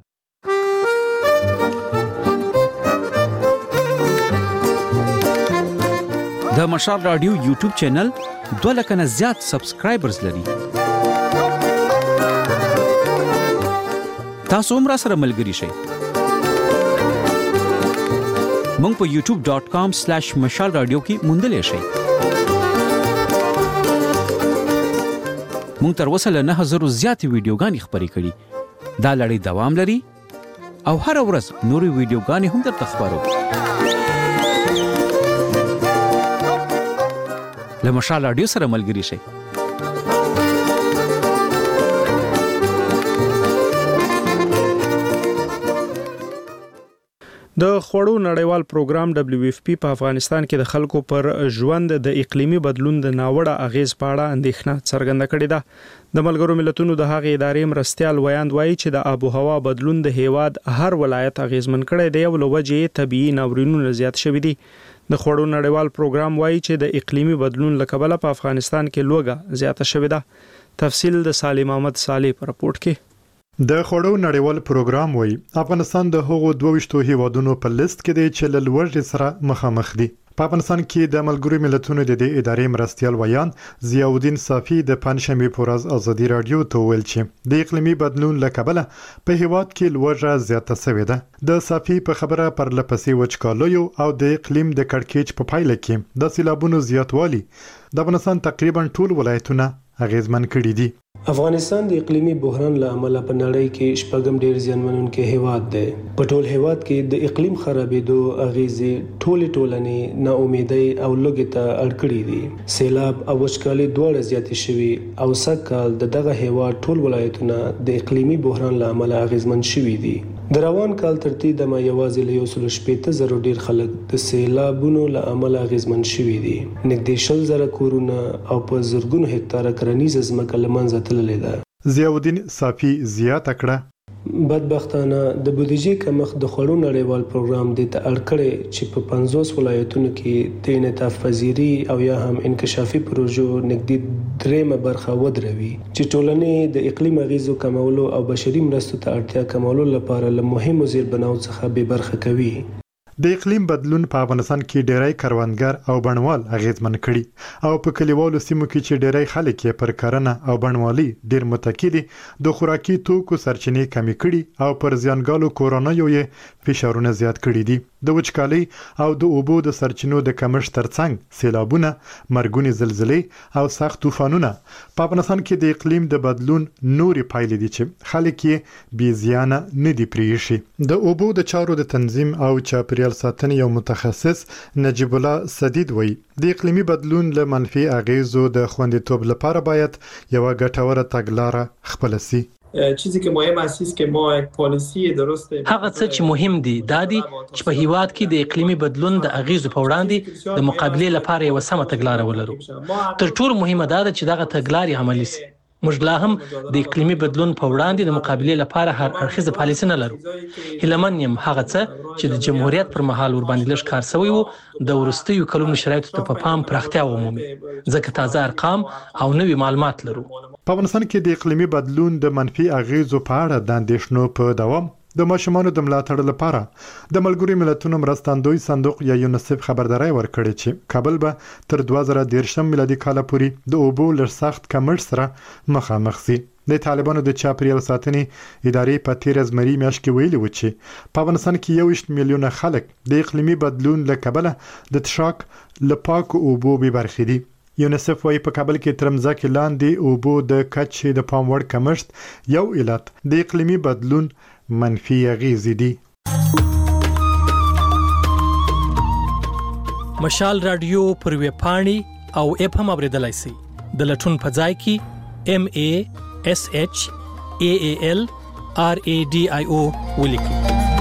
د مشال رادیو یوټیوب چینل دوه لکه نه زیات سبسکرایبرز لري. تاسو هم را سره ملګري شئ. مونږ په یوټیوب ډاٹ کام سلیش مشال رادیو کې موندلی شئ. مونږ تر اوسه له نه زرو زیاتې ویډیوګانې خپرې کړي. دا لړۍ دوام لري او هره ورځ نورې ویډیوګانې هم درته خپرو. له مشال رادیو سره ملګري شئ. د خوړو نړیوال پروګرام دبليو اف پی په افغانستان کې د خلکو پر ژوند د اقلیمي بدلون د ناوړه اغیز په اړه اندېښنه څرګنده کړې ده. د ملګرو ملتونو د هغې ادارې مرستیال ویاند وایي چې د آب او هوا بدلون د هیواد هر ولایت اغیزمن کړی دی او له وجې طبيعي ناورینونه زیات شوي دي. د خوړو نړیوال پروګرام وایي چې د اقلیمي بدلون له کبله په افغانستان کې لوږه زیاته شوې ده. تفصیل د سالم احمد صالح په راپورټ کې. د خوړو نړیوال پروګرام وایي افغانستان د هغو دوه هیوادونو په لیست کې دی چې له لوږې سره مخامخ دي. په افغانستان کې د ملګرو ملتونو د دې ادارې مرستیال ویان ضیاءالدین صافی د پنځشنبه په ورځ ازادي رادیو ته ویل چې د اقلیمي بدلون له کبله په هیواد کې لوږه زیاته شوې ده. د صافی په خبره پر لپسې وچکالیو او د اقلیم د کړکېچ په پایله کې د سیلابونو زیاتوالی د افغانستان تقریبا ټول ولایتونه اغیزمن کړي دي. افغانستان د اقلیمي بحران له امله په نړۍ کې شپږم ډیر زیانمنونکی هیواد دی. په ټول هیواد کې د اقلیم خرابېدو اغیزې ټولې ټولنې نا امیدۍ او لوږې ته اړ کړي دي. سیلاب او وچکالي دواړه زیاتې شوي او سږکال د دغه هیواد ټول ولایتونه د اقلیمي بحران له امله اغیزمن شوي دي. د روان کال ترتیب د ما یوازې له یو سل شپېته زره ډیر خلک د سیلابونو له امله اغیزمن شوي دي. نږدې شل زره کورونه او په زرګونو هکتاره کرنیزه ځمکه له منځه تللې ده. ضیاءالدین صافی زیاته کړه بدبختانه د بودیجې کمښت د خوړو نړیوال پروګرام د ته اړ کړي چې په پنځوس ولایتونو کې د انعطاف پذیری او یا هم انکشافي پروژو نږدې درېمه برخه ودروي چې ټولنې د اقلیم اغیزو کمولو او بشري مرستو ته اړتیا کمولو لپاره له مهمو زیربناو څخه بې برخه کوي. د اقلیم بدلون په افغانستان کې ډیری کروندګر او بڼوال اغیزمن کړي او په کلیوالو سیمو کې چې ډیری خلک یې پر کرنه او بڼوالي ډیر متکی دي د خوراکي توکو سرچینې کمی کړي او پر زیانګالو کورونایو یې فشارونه زیات کړي دي. د وچکالي او د اوبو د سرچینو د کمښت ترڅنګ سیلابونه، مرګونې زلزلې او سخت طوفانونه په افغانستان کې د اقلیم د بدلون نوري پایلې دي چې خلک یې بې زیانه نه دي پریښي. د اوبو د چارو د تنظیم او چاپیریال ساتنې یو متخصص نجیب الله سدید وایي د اقلیمي بدلون له منفي اغیزو د خوندیتوب لپاره باید یو ګټوره تګلاره خپل شي. چیزی که مهم است که ما یک پالیسی درست هغه څه چې مهم دي دا دي چې په هیواد کې د اقلیمي بدلون د اغیزو په وړاندې د مقابلې لپاره یو سمه تګلاره ولرو. تر ټولو مهمه دا ده چې دغه تګلارې عملي شي. موږ لا هم د اقلیمي بدلون په وړاندې د مقابلې لپاره هر اړخیزه پالیسي نه لرو. هیلمن یم هغه څه چې د جمهوریت پر مهال ور باندې لږ کار شوی وو د وروستیو کلونو شرایطو ته په پام پراختیا ومومي ځکه تازه ارقام او نوي معلومات لرو. په افغانستان کې د اقلیمي بدلون د منفي اغیزو په اړه د اندېښنو په دوام د ماشومانو د ملاتړ لپاره د ملګرو ملتونو مرستندوی صندوق یا یونیسف خبرداري ورکړې چې کابل به تر دوه زره دېرشم میلادي کال پورې د اوبو لږ سخت کمښت سره مخامخ شي. د طالبانو د چاپیریال ساتنې ادارې په تیر زمري میاشت کې ویلي و چې په افغانستان کې یو ویشت میلیونه خلک د اقلیمي بدلون له کبله د تشاک له پاکو اوبو بې برخې دي. یونیسف وايي په کابل کې تر مځکې لاندې اوبو د کچې د پام وړ کمښت یو علت د اقلیمي بدلون منفي اغیزې دي. مشال رادیو پر ویب پاڼې او اپ هم اوریدلای شئ. د لټون په ځای کې ام ای اس اچ ای ای ال آر ای ډي آی او ولیکئ.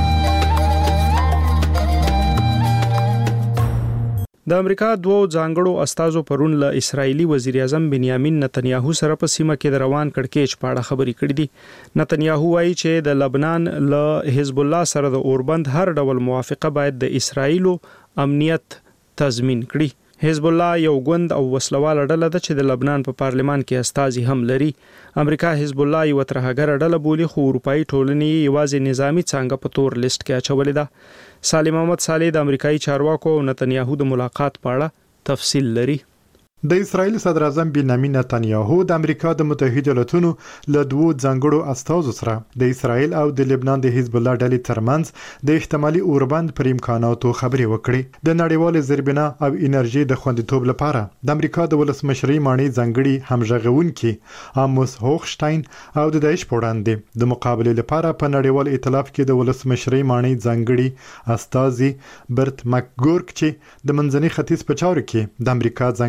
د امریکا دوه ځانګړو استازو پرون له اسرایلی وزیر اعظم بنیامین نتنیاهو سره په سیمه کې د روان کړکېچ په اړه خبرې کړې دي. نتنیاهو وایي چې د لبنان له حزب الله سره د اوربند هر ډول موافقه باید د اسرایلو امنیت تضمین کړي. حزب الله یو ګوند او وسلواله ډله ده چې د لبنان په پارلمان کې استازي هم لري. امریکا حزب الله یو ترهګر ډله بولي خو اروپאי ټولنې یوازې نظامی څنګه په تور لیست کې اچولې ده. سالم احمد صالح د امریکایي چارواکو او نتنیاهو د ملاقات په اړه تفصیل لري. د اسرایل صدر اعظم بنیامین نتنیاهو د امریکا د متحده ایالاتونو له دوه ځانګړو استازو سره د اسرایل او د لبنان د حزب الله ډلې ترمنځ د احتمالي اوربند پر امکاناتو خبرې وکړې. د نړیوال زیربنا او انرژي د خوندیتوب لپاره د امریکا د ولسمشرۍ مانی ځانګړي همغږونکي آموس هوخشتاین او د داعش په وړاندې د مقابلې لپاره په نړیوال ائتلاف کې د ولسمشرۍ مانی ځانګړي استازي برت مکګورک چې د منځني ختیځ په چارو کې د امریکا ځانګړي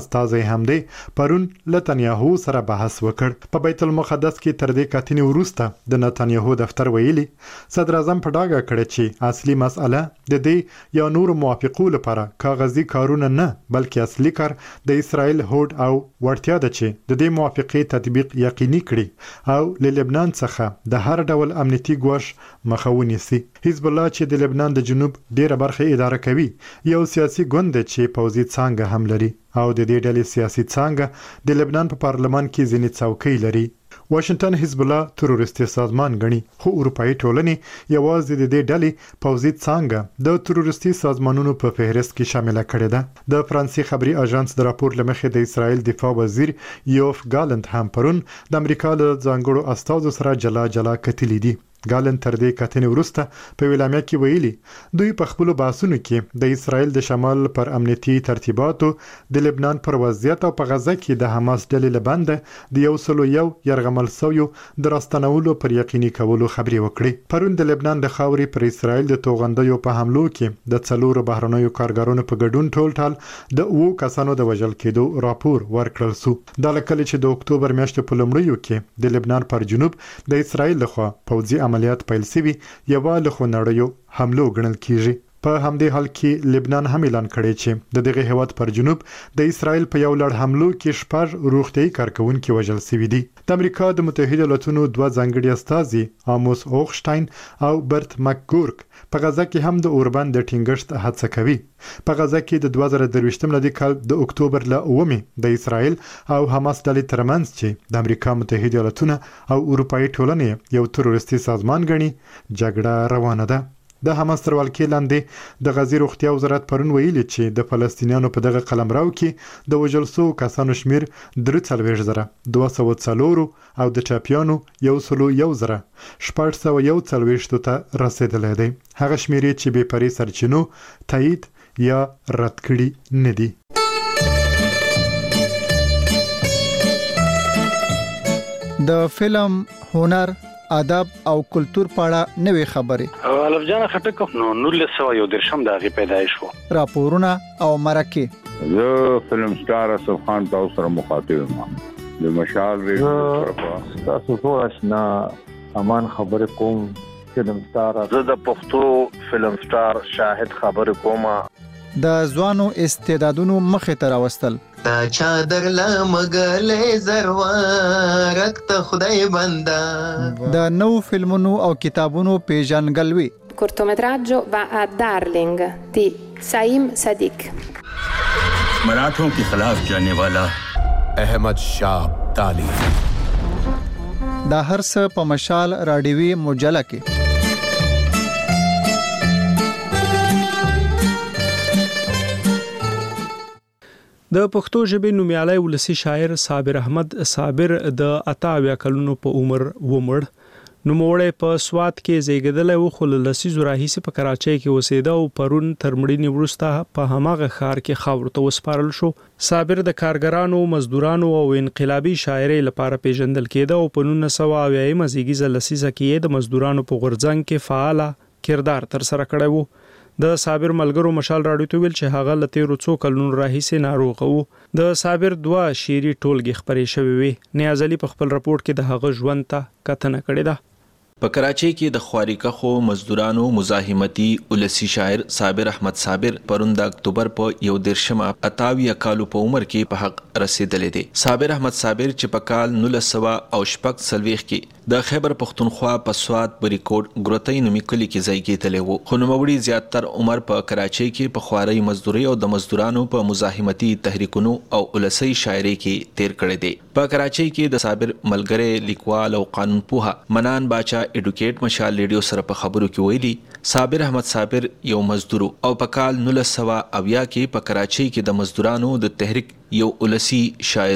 استازي هم دی پرون نتنیاهو سره بحث وکړ. په بیت المقدس کې تر دې کتنې وروسته د نتنیاهو دفتر ویلي صدر اعظم په ډاګه کړ چې اصلي مسأله د دې یا نور موافقو لپاره کاغذي کارونه نه بلکې اصلي کار د اسرائیل هوډ او ورتیا ده چې د دې موافقې تطبیق یقیني کړي او له لبنان څخه د هر ډول امنیتي ګواښ مخه ونیسي. حزب الله چې د لبنان د جنوب ډیره برخه اداره کوي یو سیاسي ګوند چې پوځي څانګه هم لري او د دې ډلې سیاسي څانګه د لبنان په پارلمان کې ځینې څوکۍ لري. واشنگټن حزب الله تروریستي سازمان غني خو اروپאי ټولنې یوازې د دې ډلې پوځي څانګه د تروریستي سازمانونو په فهرست کې شامل کړي ده. د فرانسې خبري اژانس د راپور لمخې د اسرائیل دفاع وزیر یوف ګالنت هم پرون د امریکا له ځانګړو استازو سره جلا جلا کتلې دي. ګالن تر دې کتنې وروسته په ویلامیا کې ویلي دوی په خپل باسونو کې د اسرائیل د شمال پر امنیتي ترتیباتو د لبنان پر وضعیت او په غزه کې د حماس ډلې لبنده د یو سلو یو يرغمل سویو د راستنولو پر یقیني کولو خبري وکړي. پرون د لبنان د خاوري پر اسرائیل د توغندیو په حملو کې د څلورو بهرنیو کارګرانو په ګډون ټول ټال د اوو کسانو د وژل کېدو راپور ورکړل سو. دا لکه چې د اکتوبر میاشتې په لومړیو کې د لبنان پر جنوب د اسرائیل لخوا پوځي عملیات پیل شوي یو له خنړیو حملو ګڼل کیږي. په همدې حال کې لبنان هم اعلان کړی چې د دغه هیواد پر جنوب د اسرائیل په یو لړ حملو کې شپږ روغتيایي کارکونکو وژل شوي دي. د امریکا د متحده ایالاتونو دوه ځانګړي استازي آموس اوخشتاین او برت مکګورک په غزه کې هم د اوربند د ټینګښت هڅه کوي. په غزه کې د دوه زره درویشتم لدی کال د اکتوبر ل اومې د اسرائیل او حماس ډلې ترمنځ چې د امریکا متحده ایالاتونو او اروپאי ټولنې یو تروریستي سازمان غني جګړه روانه ده. د حماس تر ولکې لاندې د غزې روغتیا وزارت پرون ویلي چې د فلسطینیانو په دغه قلمرو کې د وژل شوو کسانو شمیر درې څلوېښت زره دوه سوه څلور او د ټاپیانو یو سلو یو زره شپږ سوه یو څلوېښت ته رسیدلی دی. هغه شمیر چې بې پرې سرچینو تایید یا رد کړي نه دي. د فلم هنر ادب او کلچر په اړه نوې خبرې الف جان خټک نو نولس سوه یو درشم دغه پیدایش وو. راپورونه او مرکه زه فلم سٹار اسف خان تاسو سره مخاطب یم د مشال ریډیو طرفه تاسو ټول آشنا امان خبر کوم فلم سٹار زه د پښتو فلم سٹار شاهد خبر کوم د ځوانو استعدادونو مخه تر واستل تا چادر لا مګلې زروارت ته خدای بندا د نو فلمونو او کتابونو پیژنګلوي. cortometraggio va a Darling di Saim Sadiq. मराठों के खिलाफ जाने वाला अहमद शाह अब्दाली. دا هر څه په مشال رادیوي مجله کې. د پښتو ژبې نومیالی ولسی شاعر صابر احمد صابر د اته اویا کلونو په عمر ومړ. نوموړی په سوات کې زیږیدلی و خو له لسیزو راهیسې په کراچۍ کې اوسېده او پرون تر مړینې وروسته په هماغه ښار کې خاورو ته وسپارل شو. صابر د کارګرانو، مزدورانو او انقلابي شاعرۍ لپاره پیژندل کېده او په نولس سوه اویایمه زیږیزه لسیزه کې یې د مزدورانو په غورځنګ کې فعاله کردار ترسره کړی و. د صابر ملګرو مشال راډیو ته ویل چې هغه له تیرو څو کلونو راهیسې ناروغه و. د صابر دوه شعري ټولګې خپرې شوې وې. نیاز علي په خپل راپورټ کې د هغه ژوند ته کتنه کړې ده. په کراچۍ کې د خواریکخو مزدورانو مزاحمتي ولسی شاعر صابر احمد صابر پرون د اکتوبر په یو دیرشمه اتاویا کالو په عمر کې په حق رسیدلی دی. صابر احمد صابر چې په کال نولس سوه او شپږ څلوېښت کې د خیبر پښتونخوا په سوات بریکوټ ګروتۍ نومي کلي کې ځایګېدلی و، خو نوموړي زیاتر عمر په کراچۍ کې په خوارۍ مزدورۍ او د مزدورانو په مزاحمتي تحریکونو او ولسۍ شاعرۍ کې تیر کړی دی. په کراچۍ کې د صابر ملګری لیکوال او قانون پوه منان باچا ایډوکیټ مشال ریډیو سره په خبرو کې ویلي صابر احمد صابر یو مزدور او په کال نولس سوه اویا کې په کراچۍ کې د مزدورانو د تحریک یو ولسی شاعر و.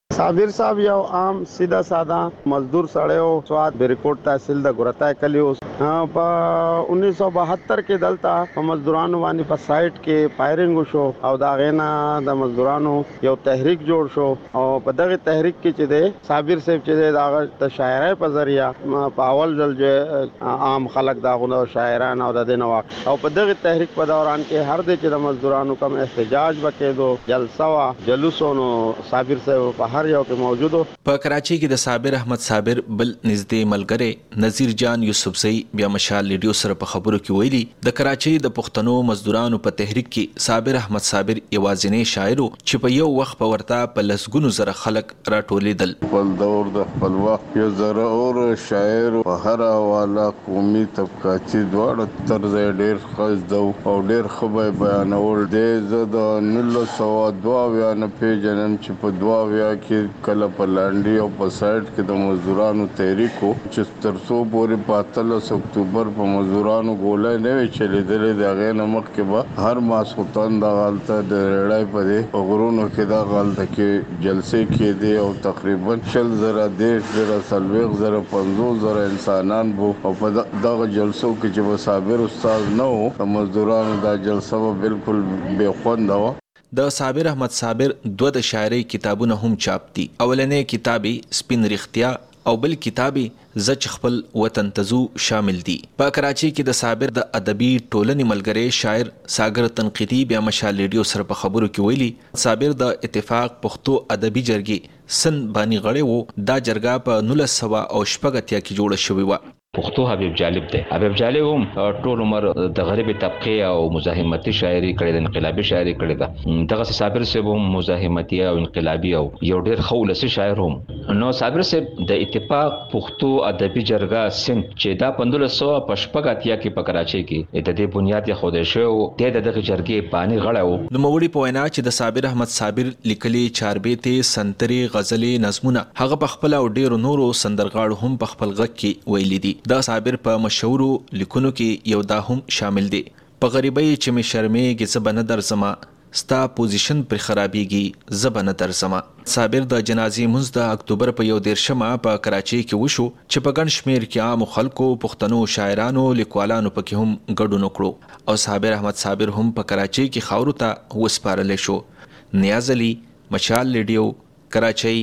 صابر صاحب یو عام سیده ساده مزدور سړی او سواد بریکوټ تحصیل د ګورتای کلی اوس په انیس سو بہتر کې دلته په مزدورانو باندې په سایټ کې فایرینګ وشو او دا غینا د مزدورانو یو تحریک جوړ شو او په دغه تحریک کې چې دی صابر صاحب چې دا د شاعرۍ په ذریعہ په اول ځل چې عام خلک دا غو شاعران او د دین واقع او په دغه تحریک په دوران کې هر د چې د مزدورانو کوم احتجاج وکړو جلسه وا جلوسونو صابر صاحب په هر یو کې موجودو. په کراچۍ کې د صابر احمد صابر بل نږدې ملګری نذیر جان یوسفزئی بیا مشال لیډیو سره په خبرو کې ویلي د کراچۍ د پښتنو مزدورانو په تحریک کې صابر احمد صابر یوازینی شاعر چې په یو وخت په ورته په لسګونو زره خلک راټولېدل. خپل دور د خپل وخت یو زره اور شاعر په هر حواله قومي طبقاتي دواړه طرز ډېر ښه دو او ډېر ښه بیانول دی. زه د نولس سوه دوه اویا نه پیژنم چې په دوه اویا کې کله په لاندې او په سایټ کې د مزدورانو تحریک و چې تر څو پورې په اتلس اکتوبر په مزدورانو ګولۍ نه وي چلېدلې د هغې نه مخکې به هر ماسخوتن دغه هلته د ریړۍ په دې په غرونو کې دغه هلته کې جلسې کېدې او تقریبا شل زره دېرش زره څلوېښت زره پنځوس زره انسانان بو او په دغه جلسو کې چې به صابر استاد نه و د مزدورانو دا جلسه به بالکل بې خونده وه. د صابر احمد صابر دوه د شاعرۍ کتابونه هم چاپ دي. اولنې کتابي سپین رښتیا او بل کتابي زچ خپل وطن تزو شامل دي. په کراچۍ کې د صابر د ادبي ټولنې ملګری شاعر ساګر تنقیدي بیا مشال لیډیو سره په خبرو کې ویلي صابر د اتفاق پښتو ادبي جرګې سن بانی غړی وو. دا جرګه په نولس سوه او شپږ اتیا کې جوړه شوې وه. پښتو حبیب جالب دی. حبیب جالب هم ټول عمر د غریبي طبقه او مزاحمتي شاعري کړې ده، انقلابي شاعري کړې ده. دغه صابر صاحب هم مزاحمتي او انقلابي او یو ډېر خولسي شاعر هم. نو صابر صاحب د اتفاق پښتو ادبي جرګه سن چې دا پندولس سوه په شپږ اتیا کې په کراچۍ کې د دې بنیاد یې خوده شو د دغه جرګې بانی غړی وو. نو موړي په وینا چې د صابر احمد صابر لیکلي چاربیتې سنتري غزلې نظمونه هغه په خپل او ډېر نورو سندرغاړو هم په خپل غږ کې ویلي دي. دا صابر په مشهورو لیکونو کې یو دا هم شامل دي. په غریبۍ چې مې شرمېږي زه به نه درځمه، ستا پوزیشن پر خرابېږي زه به نه درځمه. صابر د جنازې مونځ د اکتوبر په یو دېرشمه په کراچۍ کې وشو چې په ګڼ شمېر کې عامو خلکو پښتنو شاعرانو لیکوالانو پکې هم ګډون وکړو او صابر احمد صابر هم په کراچۍ کې خاورو ته وسپارلی شو. نیاز علي، مشال لیډیو، کراچۍ.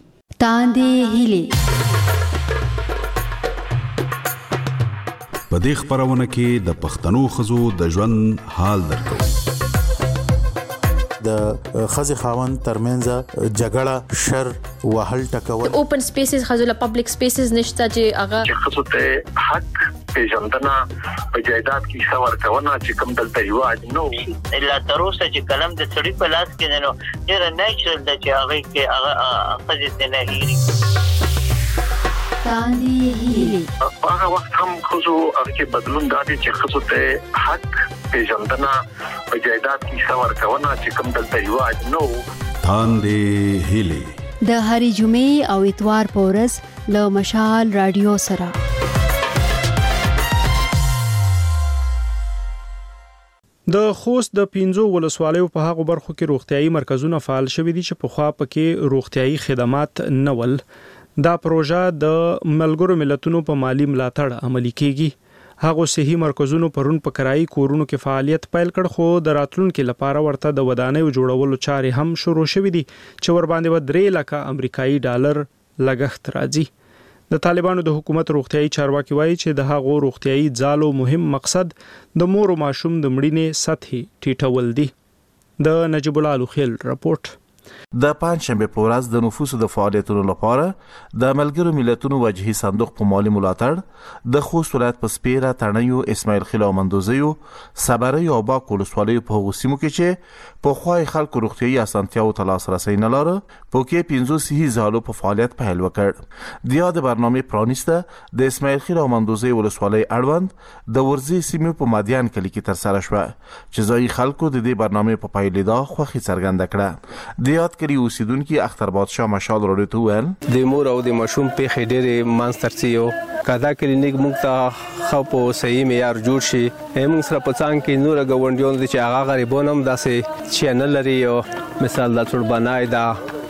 تاندې هیلې په دې خبرونه کې د پښتنو ښځو د ژوند حال درکو. د خزي خاوند ترمنځ جګړه شر وهل ټکول اوپن سپیسز خزله پبلک سپیسز نشته چې هغه خصوص ته حق پیژندنه په جایداد کې څور کونه چې کوم دلته یو نو الا تر اوسه چې کلم د سړي په لاس کې نه نو ډیر نیچرل د چې هغه کې هغه خزه نه هېري. هغه وخت هم خصوص هغه کې بدلون دادي چې خصوص ته حق پیژندنه په جایداد کې څور کونه چې کوم دلته یو نو تاندې هیلې د هری جمعې او اتوار په ورځ له مشال رادیو سره. د خوست د پینځو ولسوالیو په هغو برخو کې روغتيایي مرکزونه فعال شوي دي چې په خوا پکې روغتيایي خدمات نه ول. دا پروژه د ملګرو ملتونو په مالی ملاتړ عملي کیږي. هغه صحي مرکزونو پرون په کرایي کورونو کې فعالیت پیل کړ خو د راتلونکو لپاره ورته د ودانیو جوړولو چارې هم شروع شوې دي چې ور باندې و درې لکه امریکایي ډالر لګښت راځي. د طالبانو د حکومت روغتيایي چارواکي وایي چې د هغو روغتيایي ځالو مهم مقصد د مور او ماشوم د مړینې سطحي ټیټول دي. د نجیب الله لوخیل رپورت. د پنځشنبه په ورځ د نفوسو د فعالیتونو لپاره د ملګرو ملتونو وجهي صندوق په مالی ملاتړ د خوست ولایت په سپیره تڼیو اسماعیل خیل او مندوزیو صبري او باک ولسوالیو په هغو سیمو کې چې په خوای خلکو روغتيایي اسانتیاو ته لاسرسي نه لاره په کې پنځه صحي ځالو په فعالیت پیل وکړ. د یاد برنامه پرانیسته د اسماعیل خیل او مندوزی ولسوالۍ اړوند د ورزي سیمو په مادیان کلی کې تر سره شو چې ځای خلکو د دې برنامه په پایلیدا خوخي څرګنده کړه. د یاد کلی اوسیدونکو اختر بادشاه مشال وروته ویل د مور او د ماشوم په خېډېره مانسترسیو کدا کلینیک موږ ته خو په صحیح معیار جوړ شي. موږ سره په څنګه کې نور غونډیون چې هغه غریبونم داسې چینل لري او مثال د څړبنای دا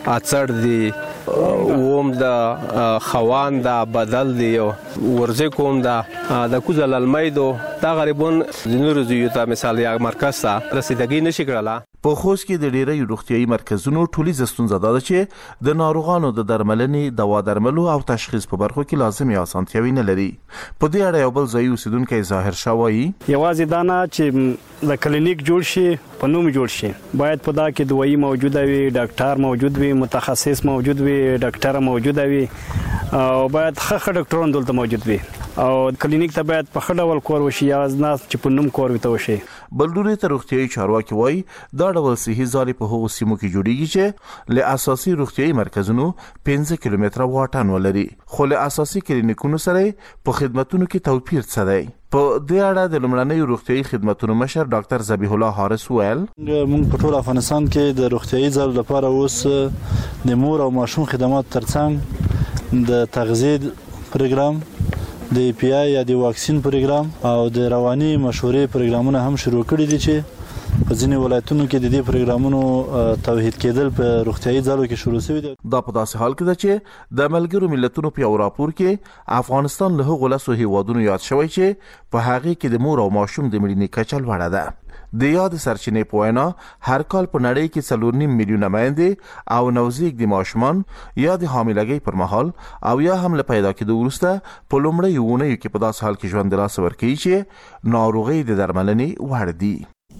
اڅړ دی ووم د خوان دا بدل دی ورزه کوم دا د کوزل المیدو دا غریبون د نورو زیو ته مثال یا مرکز ته رسیدګي نشي کړلا. په خوست کې د ډیری روغتیايي مرکزونو ټولیزه ستونزه ده چې د ناروغانو د درملنې دوا درملو او تشخیص په برخو کې لازمي اسانتیاوي نه لري. په دې اړه یو بل ځای اوسیدونکو ظاهر شوی یوازې دا نه چې د کلینیک جوړ شي په نوم جوړ شي، باید په دا کې دوايي موجوده وي، ډاکټر موجود وي، متخصص موجود وي، ډاکټر موجود وي او باید ښه ډاکټران دلته موجود وي او کلینیک ته باید په خړه ول کور وشي یا نه چې په نوم کور وته وشي. بلډوري ته روغتيايي چارواکي وایي دا ډول صحي ځالې په هغو سیمو کې جوړیږي چې له اساسي روغتيايي مرکزونو پنځه کیلومتره واټن ولري، خو له اساسي کلینیکونو سره په خدماتو کې توپیر څه دی؟ په دې اړه د لومړنۍ روغتيايي خدماتو مشر ډاکټر ذبیح الله حارث ویل موږ په ټول افغانستان کې د روغتيايي ځالو لپاره اوس د مور او ماشوم خدمات ترڅنګ د تغذیه پروګرام، د پی آی یا د واکسین پروګرام او د رواني مشورې پروګرامونه هم شروع کړي دي چې په ځینې ولایتونو کې د دې پروګرامونو توحید کېدل په روغتيايي ځالو کې شروع شوی دی. دا په داسې حال کې ده چې د ملګرو ملتونو په یو راپور کې افغانستان له هغو لسو هیوادونو یاد شوی چې په هغه کې د مور او ماشوم د مړینې کچه لوړه ده. د یاد سرچینې په وینا هر کال په نړۍ کې څلور نیم میلیونه میندې او نوزیږ د ماشومان یا د حاملګۍ پر مهال او یا هم له پیدا کېدو وروسته په لومړۍ اونیو کې په داسې حال کې ژوند د لاسه ورکوي چې ناروغۍ د درملنې وړ دي.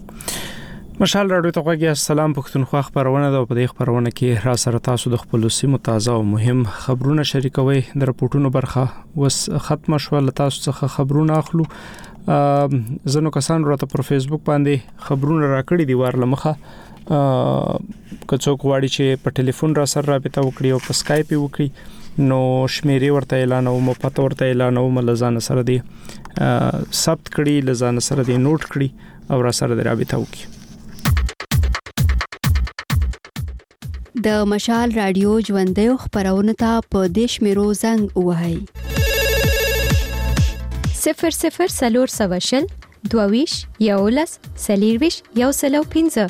مشال راډیو ته غوږی السلام پښتونخوا خبرونه ده. په دې خبرونه کې را سره تاسو د خپل سیمو تازه او مهم خبرونه شریکوي. د راپورټونو برخه وس ختم شو، له تاسو څخه خبرونه اخلو. زنو کسان راته پر فیسبوک باندې خبرونه راکړي دي ورله مخه که څوک غواړي چې په ټلیفون را سره رابطه وکړي او په سکایپ وکړي نو شمیرې ورته اعلان او مپته ورته اعلان او ملزان سره دي ثبت کړي، لزان سره دي نوٹ کړي او را سره دي رابطه وکړي. د مشال رادیو ژوندۍ خبرونه ته په دیش میرو زنګ وهاي صفر صفر سلور سواشل دوویش یولس سلیرویش یو سلو پینزه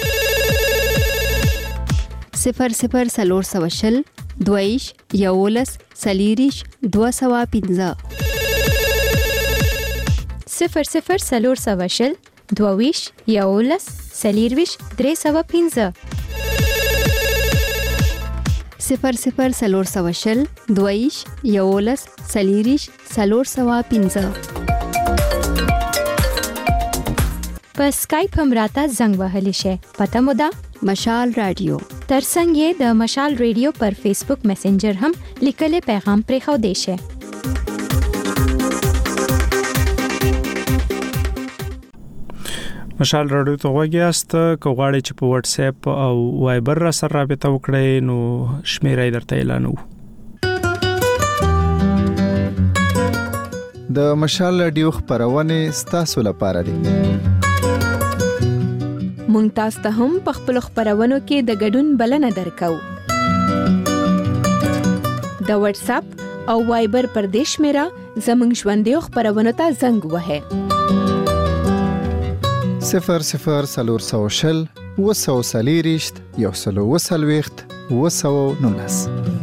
صفر صفر سلور سواشل دوویش یولس سلیریش دو سوا پینزه صفر صفر سلور سواشل دوویش یولس سلیرویش درې سوا پینزه صفر صفر سلور سواشل دویش یولس سلیریش سلور سوا پینزه. په سکایپ هم راته زنګ وهلی شي. پته مو ده مشال رادیو. ترڅنګ یې د مشال رادیو پر فیسبوک میسنجر هم لیکلي پیغام پرې خو دی شي. مشال راډیو ته غوږیاست. که غواړئ چې په واتس اپ او وایبر را سره رابطه وکړئ نو شمیرې درته اعلانوو. د مشال رادیو خبرونه ستاسو لپاره دي. مونږ تاسو ته هم په خپل خبرونو کې د ګډون بلنه درکو. د واتس اپ او وایبر پر دیش میرا زمنګ ژوندۍ خبرونه ته زنګ وهه صفر صفر سلور سواشل وسو سلیریشت یو سلو وسلویخت وسو نونس.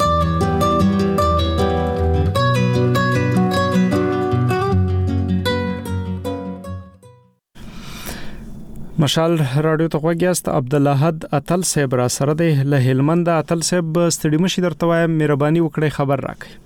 مشال راډیو ته غوږیاست. عبدالحد اتل صاحب را سره دی له هلمند. اتل صاحب ستړي مشي درته وایم مهرباني وکړئ خبر راکړئ.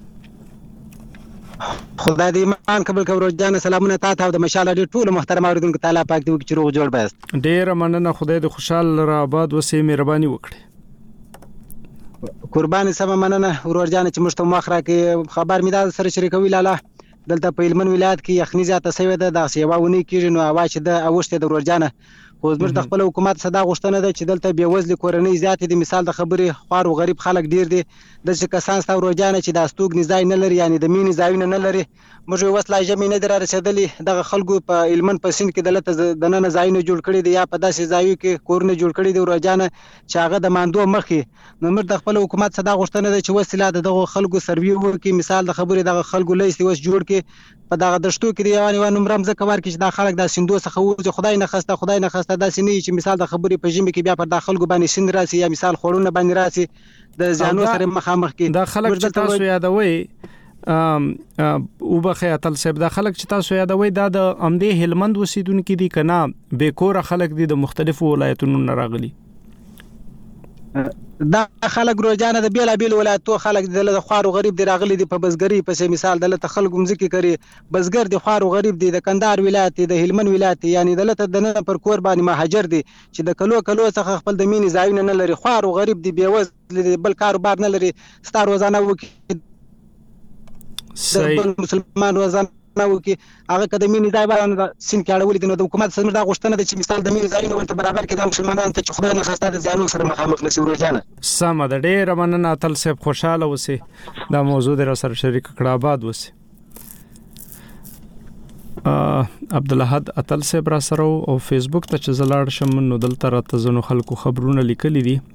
خدای دې ایمان قبول کړي. روزانه سلامونه تاسو ته د مشال ډېر ټول محترم اوریدونکو تعالی پاک دې وکړي روغ جوړ بس. ډېر مننه. خدای دې خوشاله را آباد وسې. مهرباني وکړئ. قرباني سم مننه. روزانه چې مشته مخره کې خبر مې دا سره شریکوي لاله دلته په هلمند ولایت کې یخني زیاته شوې ده. د سیواونی کې نو هوا چې د اوشته د روزانه خو زموږ د خپل حکومت صدا غوښتنه ده چې دلته بې وزلي کورنۍ زیاتې دي. مثال د خبرې خوار او غریب خلک ډیر دي. د چې کسان ستو روزانه چې د استوګ نزای نه لري یعنی د مینې ځایونه نه لري. موږ وسلا جمع نه در رسیدلې دغه خلکو په هلمند په سیند کې دلته د نن ځایونه جوړ کړي دي یا په داسې ځایو کې کورونه جوړ کړي دي روزانه چې هغه د ماندو مخې. نو موږ د خپل حکومت صدا غوښتنه ده چې وسیله دغه خلکو سروي وکړي. مثال د خبرې دغه خلکو لیست وس جوړ کړي په دغه دشتو کې دی یوه نمرم ځکه ورکړي چې دا خلک دا سیندو څخه ووځي. خدای نه خسته خدای نه خسته داسې نه وي چې مثال د خبرې په ژمي کې بیا پر دا خلکو باندې سیند راسي یا مثال خوړونه باندې راسي د زیانو سره مخامخ کې. دا خلک چې تاسو یادوي ام او بخې اتل صاحب دا خلک چې تاسو یادوي دا د امدې هلمند اوسیدونکو دي کنه به کور خلک دي د مختلفو ولایتونو نه راغلي؟ دا خلک روزانه د بیل بیل ولایتو خلک د خوارو غریب دی راغلي دي په بزګری په مثال دلته خلک مزکی کوي بزګر دی خوارو غریب دی د کندهار ولایت دی د هلمند ولایت یعنی دلته د نه پر کور باندې مهاجر دي چې د کلو کلو څخه خپل د مینې ځایونه نه لري. خوارو غریب دی بیوزل دی بل کاروبار نه لري ستار روزانه وکي صحیح مسلمان روزانه نو کې هغه کده مینې ځای باندې سین کې اړولې دي نو د حکومت سره دا غوښتنه ده چې مثال د مینې ځایونه ورته برابر کړي د مسلمانانو ته چې خدای نه خسته د زیانو سره مخامخ نشي ورجانه. سم ده ډېر مننه اتل صاحب خوشاله اوسئ دا موضوع در سره شریک کړه آباد اوسئ. عبدالحد اتل صاحب را سره او فیسبوک ته چې زلاړ شم نو دلته راته زنو خلکو خبرونه لیکلي دي.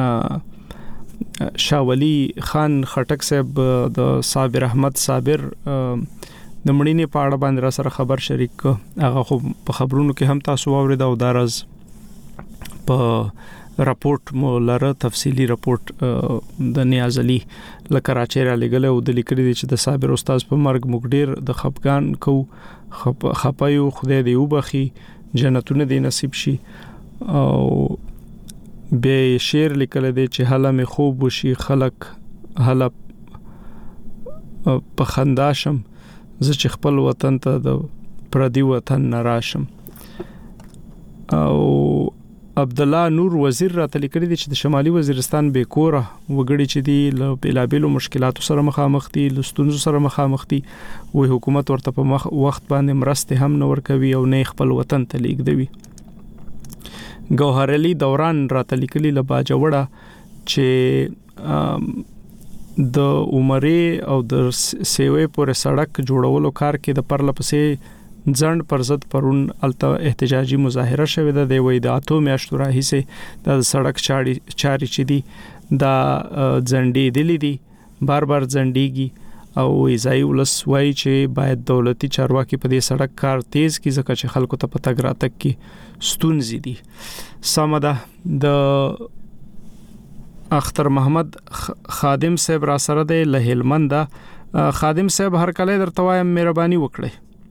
شاولی خان خټک صاحب د صابر احمد صابر د مړینې په اړه باندې را سره خبر شریک هغه خو په خبرونو کې هم تاسو واورید او دارز په راپورټ مو لره تفصیلی راپورټ د نیاز علي له کراچۍ را لګل او د لیکلي چې د صابر استاد په مرګ موږ ډیر د خپګان کو خپایو خدای دې وبخي جنتونه دې نصیب شي. او به شعر لیکل دي چې حاله مې خوب وشي خلق حاله په خنداشم زه چې خپل وطن ته د پردي وطن نراشم. او عبد الله نور وزیر را تلیکړي دي چې د شمالي وزیرستان به کوره وګړي چې دی له بلابلو مشکلاتو سره مخامخ دي لستونزو سره مخامخ دي وې حکومت ورته په مخ وخت باندې مرسته هم نور کوي او نه خپل وطن ته لیږدوي. ګوهر علي دوران را تلیکلي له باجوړه چې د عمرې او د سیوې پورې سړک جوړولو کار کې د پرله پسې ځند پر ضد پرون الته احتجاجي مظاهره شوې ده د وې د اتو میاشتو راهیسې د سړک چاري چاري چې دي دا ځنډې دي دي بار بار ځنډيږي او ایزای ولس وایي چې باید دولتي چارواکي په دې سړک کار تیز کړي ځکه چې خلکو ته پته ګراتک کې ستونزې دي. سمده د اختر محمد خادم صاحب را سره دی له هلمند. خادم صاحب هر کله درته وایم مهرباني وکړئ.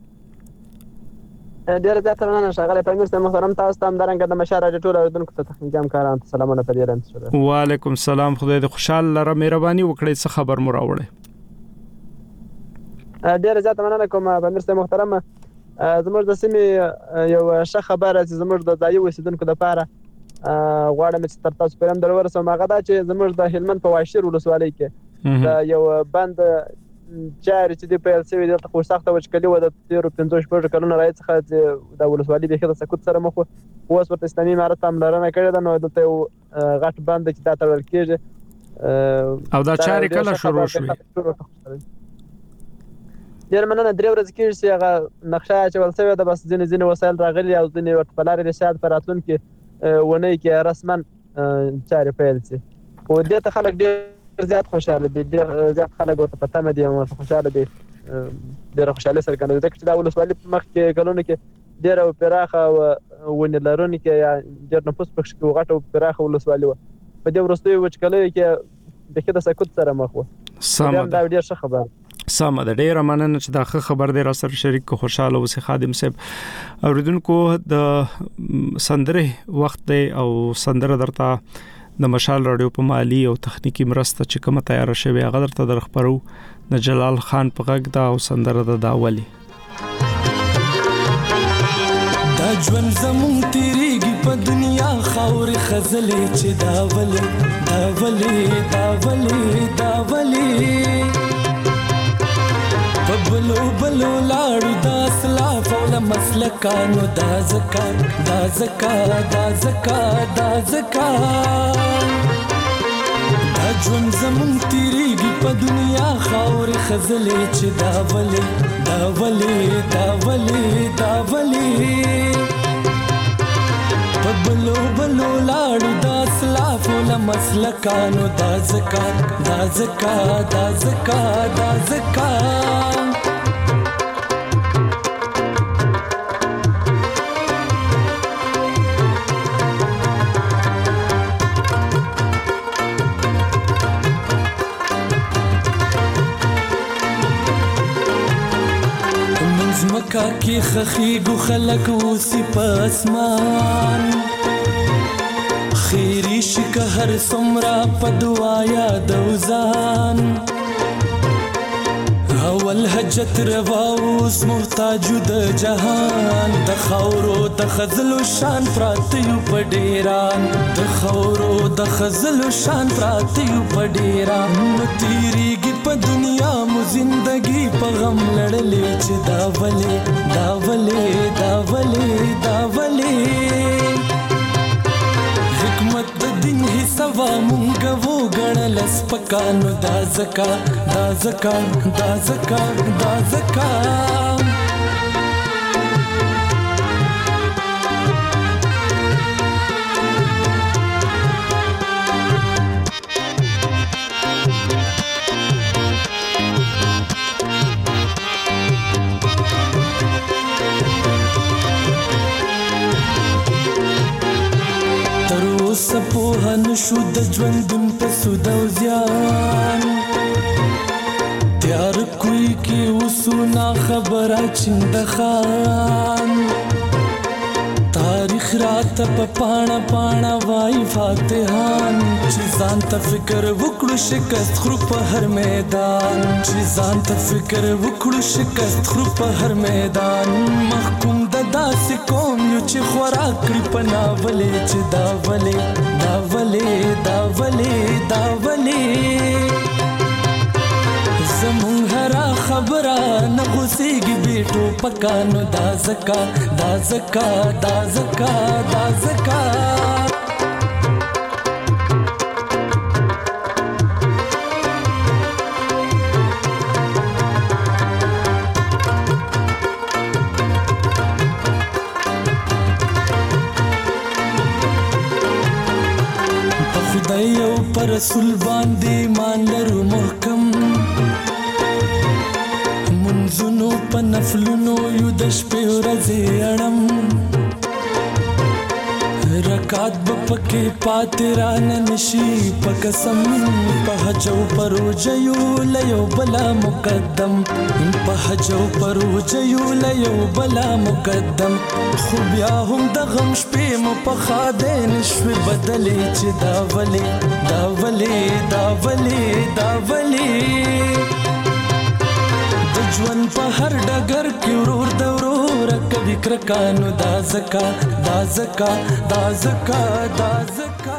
ډیر زیاته مننه شغله پامیر صاحب محترم تاسو ته هم درنګ د مشاره ټول اوردونکو ته تخنیکام کاران سلامونه په دې رم. وعلیکم السلام خدای دې خوشحال لره مهرباني وکړئ څه خبر مو راوړئ. ډیر زیاته مننه کوم پامیر صاحب محترم. زموږ د سیمې یو ښه خبره چې زموږ د ځایي اوسیدونکو لپاره غواړم چې تر تاسو پرم درور سم هغه دا چې زموږ د هلمند په واشیر ولسوالۍ کې دا یو بند چاري چې د پیل سوي د خو سخته وچکلي و د تیر پنځه شپږ کلونو راځي څخه د ولسوالۍ به د سکوت سره مخ اوس ورته اسلامي امارت هم لرنه کړی دا نو دلته غټ بند چې دا تړل کېږي او دا چاري کله شروع شوه. ډیر مننه درې ورځې کېږي چې هغه نقشه چې ولسوي د بس ځینې ځینې وسایل راغلي او ځینې ورته په لارې د شاید پر راتلونکي ونه کې رسمن چاري پیل شي او دې ته خلک ډیر زیات خوشاله دي ډیر زیات خلک ورته پته مې دي او خوشاله دي ډیر خوشاله سره کنه ځکه چې دا ولسوالۍ په مخ کې کلونه کې ډیر او پراخه ونه لرونکي یا ډیر نفوس پکښ کې غټه او پراخه ولسوالۍ و په دې ورستوي وچکلۍ کې د کده سکوت سره مخ و. سم دا ډیر ښه خبر. سم ده ډیره مننه چې دا خبر دی را سره شریک کو خوشاله اوسه خادم صاحب. اوریدونکو د سندره وخت دی او سندره درته د مشال رادیو په مالی او تخنیکی مرسته چې کومه تیار شوی هغه درته درخبرو د جلال خان په غږ دا او سندره د داولي. دا ژوند زمون تیریږي په دنیا خاور خزلې چې داولي داولي داولي داولي بلو بلو لاړو دا اسلاف او د مسلکانو دا زکات دا زکات دا زکات دا زکات دا ژوند زمون تیریږي په دنیا خاور خزلې چې دا ولي دا ولي دا ولي دا ولي بلو بلو لاړو دا اسلاف او د مسلکانو دا زکات دا زکات دا زکات دا زکات زمکا کې خخیګو خلک اوسې په اسمان خیری شکه هر څومره په دعا یادو ځان اول حجت روا اوس محتاج د جهان د خاورو د خزلو شان پراتیو په ډیران د خاورو د خزلو شان پراتیو په ډیران نو تیریږي په دنیا مو زندگی په غم لړلې چې دا ولې دا ولې دا ولې دا ولې حکمت د دین حسابا مونږ وو غړل سپکانو دا زکا دا زکا دا زکا دا زکا سپوهن شو د ژوندون په سود او زیان تیار کوي کې وسونا خبره چند خان تاریخ رات په پاڼه پاڼه وای فاتحان چې ځان ته فکر وکړو شکست خرو په هر میدان چې ځان ته فکر وکړو شکست خرو په هر میدان محکوم د داسې قوم یو چې خوراک کړي په ناولې چې دا ولې دا ولې دا ولې دا ولې زمون هرا خبره نه غوسېږي بیٹو پکانو دا زکا دا زکا دا زکا دا زکا خدای او پر رسول باندې مان لرو محکم منځونو په نفلونو یو د شپې ورځې اړم رکعت به پکې پاتې رانه نشي په قسم په حج او په روژه یو له یو بلا مقدم په حج او په روژه یو له یو بلا مقدم خو بیا هم د غم شپې مو په خاده نشوي بدلې چې دا ولې دا ولې دا ولې دا ولې د ژوند په هر ډګر کې ورور د ورور کبي کرکانو دا زکا دا زکا دا زکا دا زکا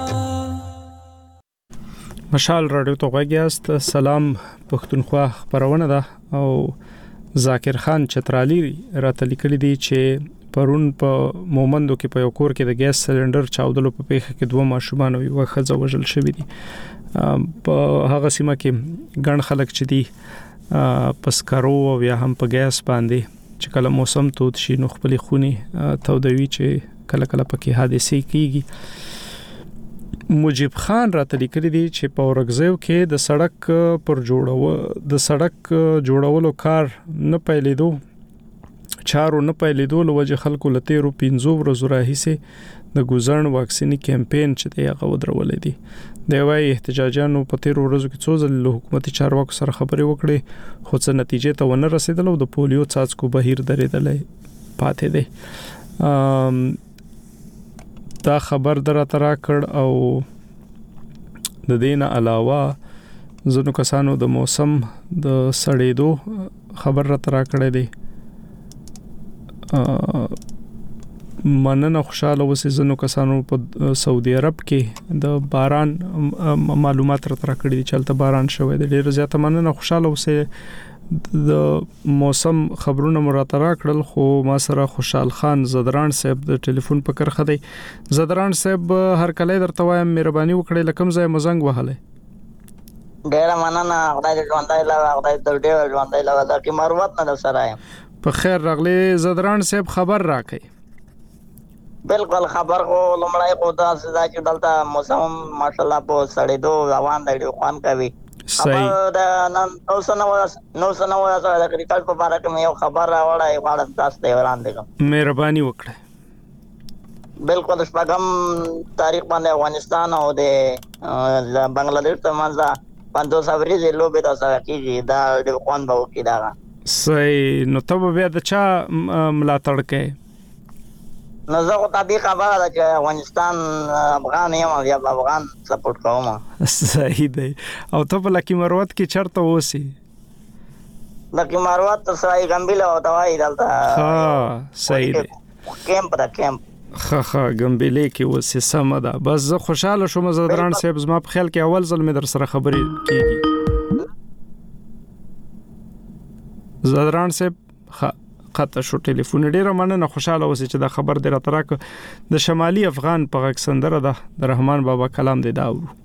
مشال رادیو ته غوږیاست. سلام پښتونخوا خبرونه ده او ذاکر خان چترالی راته لیکلي دي چې پرون په مومندو کې په یو کور کې د ګیس سلندر چاودلو په پیښه کې دوه ماشومان او یو ښځه وژل شوې دي. په هغه سیمه کې ګڼ خلک چې دي پسکارو او یا هم په ګیس باندې چې کله موسم تود شي نو خپل خوني تودوي چې کله کله پکې حادثې کیږي. مجيب خان راته لیکلي دي چې په ورغزیو کې د سړک پر جوړو د سړک جوړولو کار نه پیلېدو چارو نه پیلېدو لوجه خلکو لتیرو پینځو ورځو راهیسه د ګوزن واکسینی کمپاین چې دی هغه ودرولې دي. د وايي احتجاجانو په تیر ورځو کې څو ځله له حکومتي چارواکو سره خبرې وکړې خو څه نتیجې ته ونه رسیدل او د پولیو څاڅکو بهیر درېدلې پاتې دی. دا خبر درته راکړ او د دین علاوه ځینو کسانو د موسم د سړېدو خبر راته راکړی دی. مننه خوشاله اوسې ځینو کسانو په سعودي عرب کې د باران معلومات راته راکړي دي چې هلته باران شوی دی. ډېر زیاته مننه خوشاله اوسې. د موسم خبرونه مراته راکړل خو ما سره خوشحال خان زدران صاحب د ټلیفون په کرخه دی. زدران صاحب هر کله درته وایم مهرباني وکړئ لکم ځای مزنګ وهله. ډېر مننه خدای دې ژوندۍ لاره خدای دې ډېر ژوندۍ لاره دا کی مروت نه سره یم. په خیر راغلی زدران صاحب خبر راکړئ. بالکل خبر کو لمړای کو دا سزا چې دلته موسم ماشاءالله په سړېدو روان دی خوان کوي. صحیح دا نن نو سنو نو سنو د کرکټ په اړه کوم یو خبر راوړای غواړم تاسو ته وړاندې کوم. مهرباني وکړئ. بالکل شپږم تاریخ باندې افغانستان او د بنگلاديش ترمنځ پنځوس اوريزې لوبې تاسو کېږي دا د خوان به وکړي دا صحیح. نو ته بیا د چا ملاتړ کوي؟ نو زه خو ته دې خبره ده چې افغانستان افغان یم او بیا به افغان سپورټ کوم. صحیح دی. او ته په لکي مروت کې چېرته اوسې؟ لکي مروت ته سرای ګمبیله او دوای دلته. ها صحیح دی. کیمپ ده کیمپ. ښه ښه ګمبیلې کې اوسې، سمه ده. بس زه خوشحاله شوم زدران صاحب، زما په خیال کې اول ځل مې در سره خبرې کېږي. زدران صاحب ښه قطع شو ټلیفون. ډیره مننه، خوشاله اوسې چې دا خبر دې راته راکړه. د شمالي افغان په غږ سندره ده د رحمان بابا کلام دی دا اورو.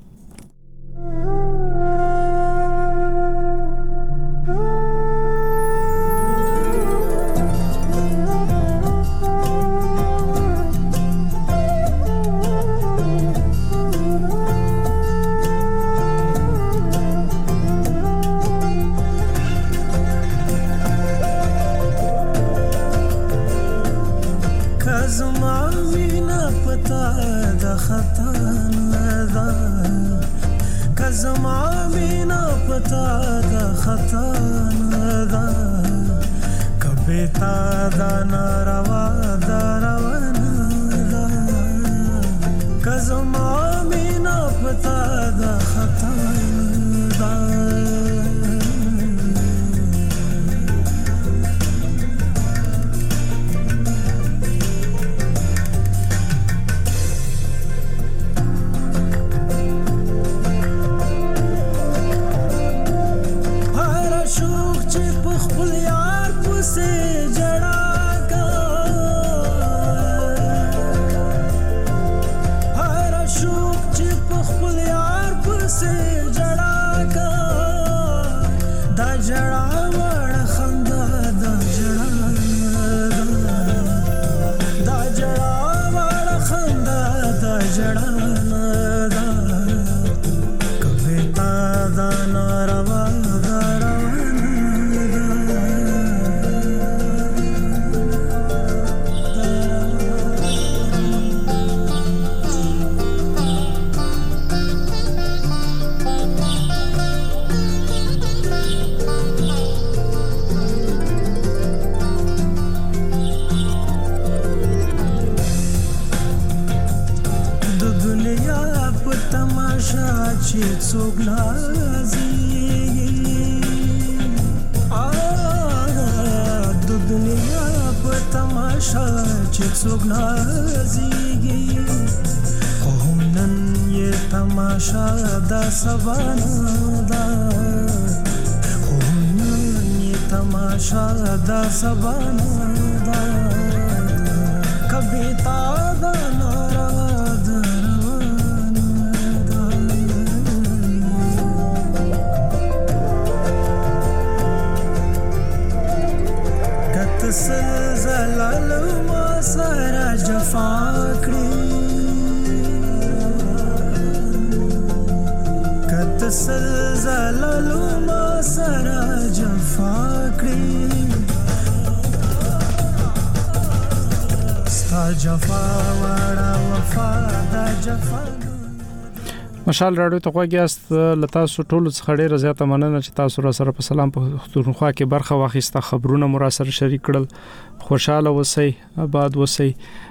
مشال راډیو ته غوږیاست. لتا سو ټول څخه ډیره زیاته مننه چې تاسو را سره په سلام پښتونخوا کې برخه واخیسته، خبرونه مو را سره شریک کړل. خوشاله اوسئ، آباد اوسئ.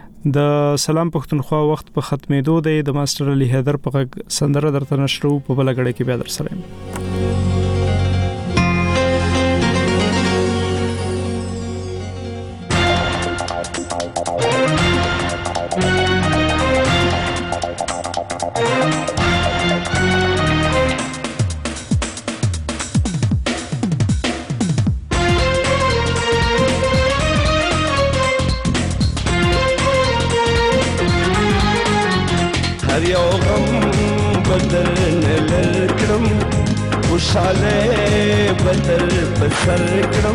د سلام پښتونخوا وخت په ختمېدو دی. د ماستر علي حیدر په غږ سندره درته نشرو په بل غړې کې بیا در سره یم. خوشاله بدل بسر کړم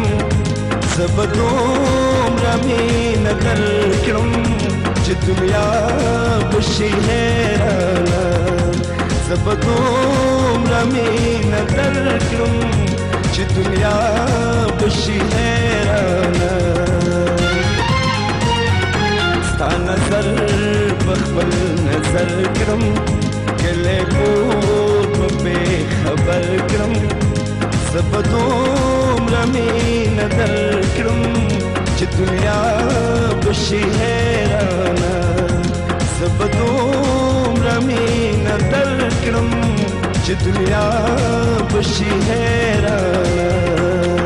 زبدوم رمي نظر کړم چې دنیا بشي هرانا زبدوم رمي نظر کړم چې دنیا بشي هرانا ستا نظر بخبل نظر کړم کله کو به خبر کړم زبدوم رمي چې دنیا بشي حیرانه زبدوم رمین در کړم چې دنیا بشي حیرانه